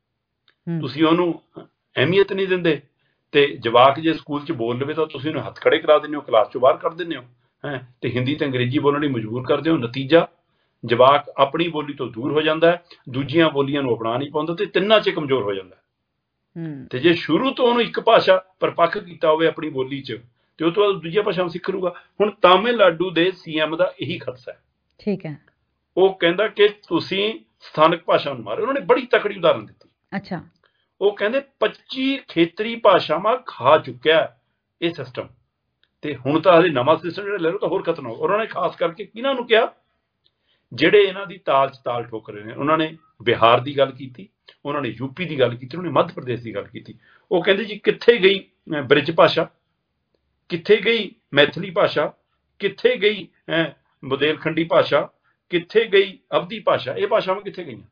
ਤੁਸੀਂ ਉਹਨੂੰ ਅਹਿਮੀਅਤ ਨਹੀਂ ਦਿੰਦੇ, ਤੇ ਜਵਾਕ ਜੇ ਸਕੂਲ 'ਚ ਬੋਲ ਲਵੇ ਤਾਂ ਤੁਸੀਂ ਉਹਨੂੰ ਹੱਥ ਖੜੇ ਕਰਾ ਦਿੰਦੇ ਹੋ, ਕਲਾਸ 'ਚੋਂ ਬਾਹਰ ਕੱਢ ਦਿੰਦੇ ਹੋ, ਹੈ ਤੇ ਹਿੰਦੀ ਤੇ ਅੰਗਰੇਜ਼ੀ ਬੋਲਣ ਲਈ ਮਜਬੂਰ ਕਰਦੇ ਹੋ। ਨਤੀਜਾ ਜਵਾਕ ਆਪਣੀ ਬੋਲੀ ਤੋਂ ਦੂਰ ਹੋ ਜਾਂਦਾ ਹੈ, ਦੂਜੀਆਂ ਬੋਲੀਆਂ ਨੂੰ ਅਪਣਾ ਨਹੀਂ ਪਾਉਂਦਾ, ਤੇ ਤਿੰਨਾਂ 'ਚ ਕਮਜ਼ੋਰ ਹੋ ਜਾਂਦਾ। ਤੇ ਜੇ ਸ਼ੁਰੂ ਤੋਂ ਉਹਨੂੰ ਇੱਕ ਭਾਸ਼ਾ ਪਰਪੱਕ ਕੀਤਾ ਹੋਵੇ ਆਪਣੀ ਬੋਲੀ 'ਚ, ਤੇ ਉਹ ਤੋਂ ਬਾਅਦ ਦੂਜੀਆਂ ਭਾਸ਼ਾਵਾਂ ਸਿੱਖ ਲੂਗਾ। ਹੁਣ ਤਾਮਿਲਨਾਡੂ ਦੇ ਸੀਐਮ ਦਾ ਇਹੀ ਖਦਸ਼ਾ ਹੈ। ਠੀਕ ਹੈ। ਉਹ ਕਹਿੰਦਾ ਕਿ ਤੁਸੀਂ ਸਥਾਨਕ ਭਾਸ਼ਾ ਨੂੰ ਮਾਰੋ। ਉਹਨਾਂ ਨੇ ਬੜੀ ਤਕੜੀ ਉਦਾਹਰਨ ਦਿੱਤੀ। ਅੱਛਾ। ਉਹ ਕਹਿੰਦੇ ਪੱਚੀ ਖੇਤਰੀ ਭਾਸ਼ਾਵਾਂ ਖਾ ਚੁੱਕਿਆ ਇਹ ਸਿਸਟਮ, ਤੇ ਹੁਣ ਤਾਂ ਹਲੇ ਨਵਾਂ ਸਿਸਟਮ ਜਿਹੜਾ ਲੈ ਲਓ ਤਾਂ ਹੋਰ ਖਤਰਨਾਕ। ਉਹਨਾਂ ਨੇ ਖਾਸ ਕਰਕੇ ਕਿਹਨਾਂ ਨੂੰ ਕਿਹਾ, ਜਿਹੜੇ ਇਹਨਾਂ ਦੀ ਤਾਲ 'ਚ ਤਾਲ ਠੋਕ ਰਹੇ ਨੇ। ਉਹਨਾਂ ਨੇ ਬਿਹਾਰ ਦੀ ਗੱਲ ਕੀਤੀ, ਉਹਨਾਂ ਨੇ ਯੂਪੀ ਦੀ ਗੱਲ ਕੀਤੀ, ਉਹਨਾਂ ਨੇ ਮੱਧ ਪ੍ਰਦੇਸ਼ ਦੀ ਗੱਲ ਕੀਤੀ। ਉਹ ਕਹਿੰਦੇ ਜੀ ਕਿੱਥੇ ਗਈ ਬ੍ਰਿਜ ਭਾਸ਼ਾ, ਕਿੱਥੇ ਗਈ ਮੈਥਲੀ ਭਾਸ਼ਾ, ਕਿੱਥੇ ਗਈ ਬੁੰਦੇਲਖੰਡੀ ਭਾਸ਼ਾ, ਕਿੱਥੇ ਗਈ ਅਵਧੀ ਭਾਸ਼ਾ, ਇਹ ਭਾਸ਼ਾਵਾਂ ਕਿੱਥੇ ਗਈਆਂ।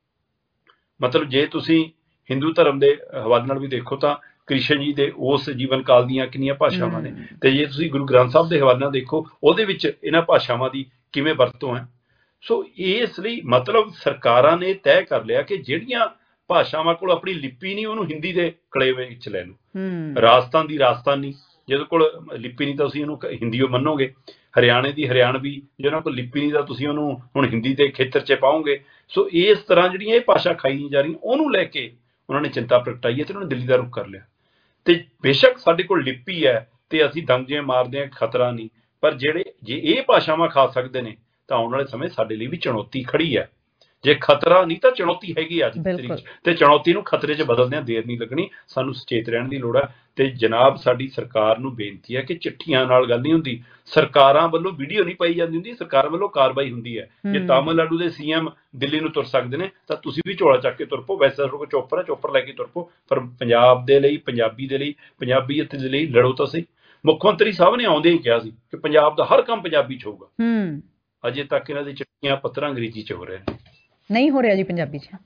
ਮਤਲਬ ਜੇ ਤੁਸੀਂ ਹਿੰਦੂ ਧਰਮ ਦੇ ਹਵਾਲੇ ਨਾਲ ਵੀ ਦੇਖੋ ਤਾਂ ਕ੍ਰਿਸ਼ਨ ਜੀ ਦੇ ਉਸ ਜੀਵਨ ਕਾਲ ਦੀਆਂ ਕਿੰਨੀਆਂ ਭਾਸ਼ਾਵਾਂ ਨੇ, ਤੇ ਜੇ ਤੁਸੀਂ ਗੁਰੂ ਗ੍ਰੰਥ ਸਾਹਿਬ ਦੇ ਹਵਾਲੇ ਨਾਲ ਦੇਖੋ ਉਹਦੇ ਵਿੱਚ ਇਹਨਾਂ ਭਾਸ਼ਾਵਾਂ ਦੀ ਕਿਵੇਂ ਵਰਤੋਂ ਹੈ। ਸੋ ਇਸ ਲਈ ਮਤਲਬ ਸਰਕਾਰਾਂ ਨੇ ਤੈਅ ਕਰ ਲਿਆ ਕਿ ਜਿਹੜੀਆਂ ਭਾਸ਼ਾਵਾਂ ਕੋਲ ਆਪਣੀ ਲਿਪੀ ਨਹੀਂ, ਉਹਨੂੰ ਹਿੰਦੀ ਦੇ ਕਲੇਵੇ ਵਿੱਚ ਲੈ ਲਓ। ਰਾਜਸਥਾਨ ਦੀ ਰਾਜਸਥਾਨੀ, ਜਿਹਦੇ ਕੋਲ ਲਿਪੀ ਨਹੀਂ ਤਾਂ ਤੁਸੀਂ ਉਹਨੂੰ ਹਿੰਦੀ ਓ ਮੰਨੋਗੇ। ਹਰਿਆਣੇ ਦੀ ਹਰਿਆਣਵੀ, ਜੇ ਉਹਨਾਂ ਕੋਲ ਲਿਪੀ ਨਹੀਂ ਤਾਂ ਤੁਸੀਂ ਉਹਨੂੰ ਹੁਣ ਹਿੰਦੀ ਦੇ ਖੇਤਰ 'ਚ ਪਾਓਗੇ। ਸੋ ਇਸ ਤਰ੍ਹਾਂ ਜਿਹੜੀਆਂ ਇਹ ਭਾਸ਼ਾ ਖਾਈ ਨਹੀਂ ਜਾ ਰਹੀਆਂ, ਉਹਨੂੰ ਲੈ ਕੇ ਉਹਨਾਂ ਨੇ ਚਿੰਤਾ ਪ੍ਰਗਟਾਈ ਹੈ, ਤੇ ਉਹਨਾਂ ਨੇ ਦਿੱਲੀ ਦਾ ਰੁਖ ਕਰ ਲਿਆ। ਤੇ ਬੇਸ਼ੱਕ ਸਾਡੇ ਕੋਲ ਲਿਪੀ ਹੈ ਤੇ ਅਸੀਂ ਦੰਗੇ ਮਾਰਦੇ ਹਾਂ, ਖਤਰਾ ਨਹੀਂ, ਪਰ ਜਿਹੜੇ ਜੇ ਇਹ ਭਾਸ਼ਾਵਾਂ ਖਾ ਸਕਦੇ ਨੇ ਤਾਂ ਆਉਣ ਵਾਲੇ ਸਮੇਂ ਸਾਡੇ ਲਈ ਵੀ ਚੁਣੌਤੀ ਖੜੀ ਹੈ। ਜੇ ਖਤਰਾ ਨਹੀਂ ਤਾਂ ਚੁਣੌਤੀ ਹੈਗੀ ਅੱਜ ਦੀ ਤਰੀਕ 'ਚ, ਤੇ ਚੁਣੌਤੀ ਨੂੰ ਖਤਰੇ 'ਚ ਬਦਲਦਿਆਂ ਦੇਰ ਨਹੀਂ ਲੱਗਣੀ। ਸਾਨੂੰ ਸੁਚੇਤ ਰਹਿਣ ਦੀ ਲੋੜ ਹੈ। ਤੇ ਜਨਾਬ ਸਾਡੀ ਸਰਕਾਰ ਨੂੰ ਬੇਨਤੀ ਹੈ ਕਿ ਚਿੱਠੀਆਂ ਨਾਲ ਗੱਲ ਨਹੀਂ ਹੁੰਦੀ, ਸਰਕਾਰਾਂ ਵੱਲੋਂ ਵੀਡੀਓ ਨਹੀਂ ਪਾਈ ਜਾਂਦੀ ਹੁੰਦੀ, ਸਰਕਾਰ ਵੱਲੋਂ ਕਾਰਵਾਈ ਹੁੰਦੀ ਹੈ। ਜੇ ਤਾਮਿਲਨਾਡੂ ਦੇ ਸੀਐਮ ਦਿੱਲੀ ਨੂੰ ਤੁਰ ਸਕਦੇ ਨੇ ਤਾਂ ਤੁਸੀਂ ਵੀ ਝੋਲਾ ਚੱਕ ਕੇ ਤੁਰ ਪਓ। ਵੈਸੇ ਤੁਹਾਡੇ ਕੋਲ ਚੋਪਰ ਹੈ, ਚੋਪਰ ਲੈ ਕੇ ਤੁਰ ਪਓ, ਪਰ ਪੰਜਾਬ ਦੇ ਲਈ, ਪੰਜਾਬੀ ਦੇ ਲਈ, ਪੰਜਾਬੀਅਤ ਦੇ ਲਈ ਲੜੋ ਤਾਂ ਸਹੀ। ਮੁੱਖ ਮੰਤਰੀ ਸਾਹਿਬ ਨੇ ਆਉਂਦੇ ਹੀ ਕਿਹਾ ਸੀ ਕਿ ਪੰਜਾਬ ਦਾ ਹਰ ਕੰਮ ਪੰਜਾਬੀ 'ਚ ਹੋਊਗਾ। ਅਜੇ ਤੱਕ ਇਹਨਾਂ ਦੀ ਚਿੱਠੀਆਂ ਪੱਤਰ ਅੰਗਰੇਜ਼ੀ 'ਚ ਹੋ ਰਹੇ ਨੇ, ਨਹੀਂ ਹੋ ਰਿਹਾ ਜੀ ਪੰਜਾਬੀ 'ਚ।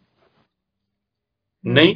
ਨਹੀਂ,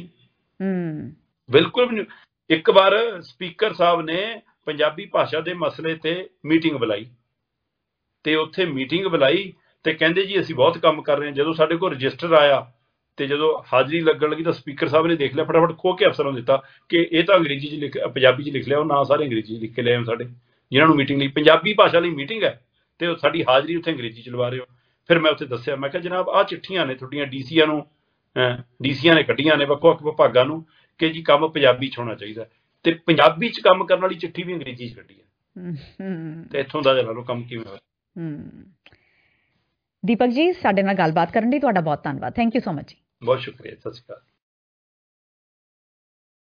ਬਿਲਕੁਲ ਵੀ ਨਹੀਂ। ਇੱਕ ਵਾਰ ਸਪੀਕਰ ਸਾਹਿਬ ਨੇ ਪੰਜਾਬੀ ਭਾਸ਼ਾ ਦੇ ਮਸਲੇ ਤੇ ਮੀਟਿੰਗ ਬੁਲਾਈ, ਤੇ ਉੱਥੇ ਮੀਟਿੰਗ ਬੁਲਾਈ ਤੇ ਕਹਿੰਦੇ ਜੀ ਅਸੀਂ ਬਹੁਤ ਕੰਮ ਕਰ ਰਹੇ ਹਾਂ। ਜਦੋਂ ਸਾਡੇ ਕੋਲ ਰਜਿਸਟਰ ਆਇਆ ਤੇ ਜਦੋਂ ਹਾਜ਼ਰੀ ਲੱਗਣ ਲੱਗੀ ਤਾਂ ਸਪੀਕਰ ਸਾਹਿਬ ਨੇ ਦੇਖ ਲਿਆ, ਫਟਾਫਟ ਖੋ ਕੇ ਅਫਸਰਾਂ ਨੂੰ ਦਿੱਤਾ ਕਿ ਇਹ ਤਾਂ ਅੰਗਰੇਜ਼ੀ 'ਚ ਲਿਖ ਪੰਜਾਬੀ 'ਚ ਲਿਖ ਲਿਆ, ਉਹ ਨਾ ਸਾਰੇ ਅੰਗਰੇਜ਼ੀ 'ਚ ਲਿਖ ਕੇ ਲੈ ਆਏ ਸਾਡੇ, ਜਿਨ੍ਹਾਂ ਨੂੰ ਮੀਟਿੰਗ ਲਈ ਪੰਜਾਬੀ ਭਾਸ਼ਾ ਲਈ ਮੀਟਿੰਗ ਹੈ ਤੇ ਉਹ ਸਾਡੀ ਹਾਜ਼ਰੀ ਉੱਥੇ ਅੰਗਰੇਜ਼ੀ 'ਚ ਲਵਾ ਰਹੇ ਹੋ। ਫਿਰ ਮੈਂ ਉੱਥੇ ਦੱਸਿਆ, ਮੈਂ ਕਿਹਾ ਜਨਾਬ ਆਹ ਚਿੱਠੀਆਂ ਨੇ ਤੁਹਾਡੀਆਂ ਡੀਸੀਆਂ ਨੂੰ, ਡੀਸੀਆਂ ਨੇ ਕੱਢੀਆਂ ਨੇ ਵੱਖੋ ਵੱਖ ਵਿਭਾਗਾਂ ਨੂੰ ਕਿ ਜੀ ਕੰਮ ਪੰਜਾਬੀ 'ਚ ਹੋਣਾ ਚਾਹੀਦਾ, ਤੇ ਪੰਜਾਬੀ 'ਚ ਕੰਮ ਕਰਨ ਵਾਲੀ ਚਿੱਠੀ ਵੀ ਅੰਗਰੇਜ਼ੀ 'ਚ ਕੱਢੀ ਹੈ। ਤੇ ਇੱਥੋਂ ਦਾ ਜਰਾ ਕੰਮ ਕਿਵੇਂ ਹੋਇਆ। ਦੀਪਕ ਜੀ, ਸਾਡੇ ਨਾਲ ਗੱਲਬਾਤ ਕਰਨ ਲਈ ਤੁਹਾਡਾ ਬਹੁਤ ਧੰਨਵਾਦ। ਥੈਂਕ ਯੂ ਸੋ ਮਚ ਜੀ। ਬਹੁਤ ਸ਼ੁਕਰੀਆ, ਸਤਿ ਸ਼੍ਰੀ ਅਕਾਲ।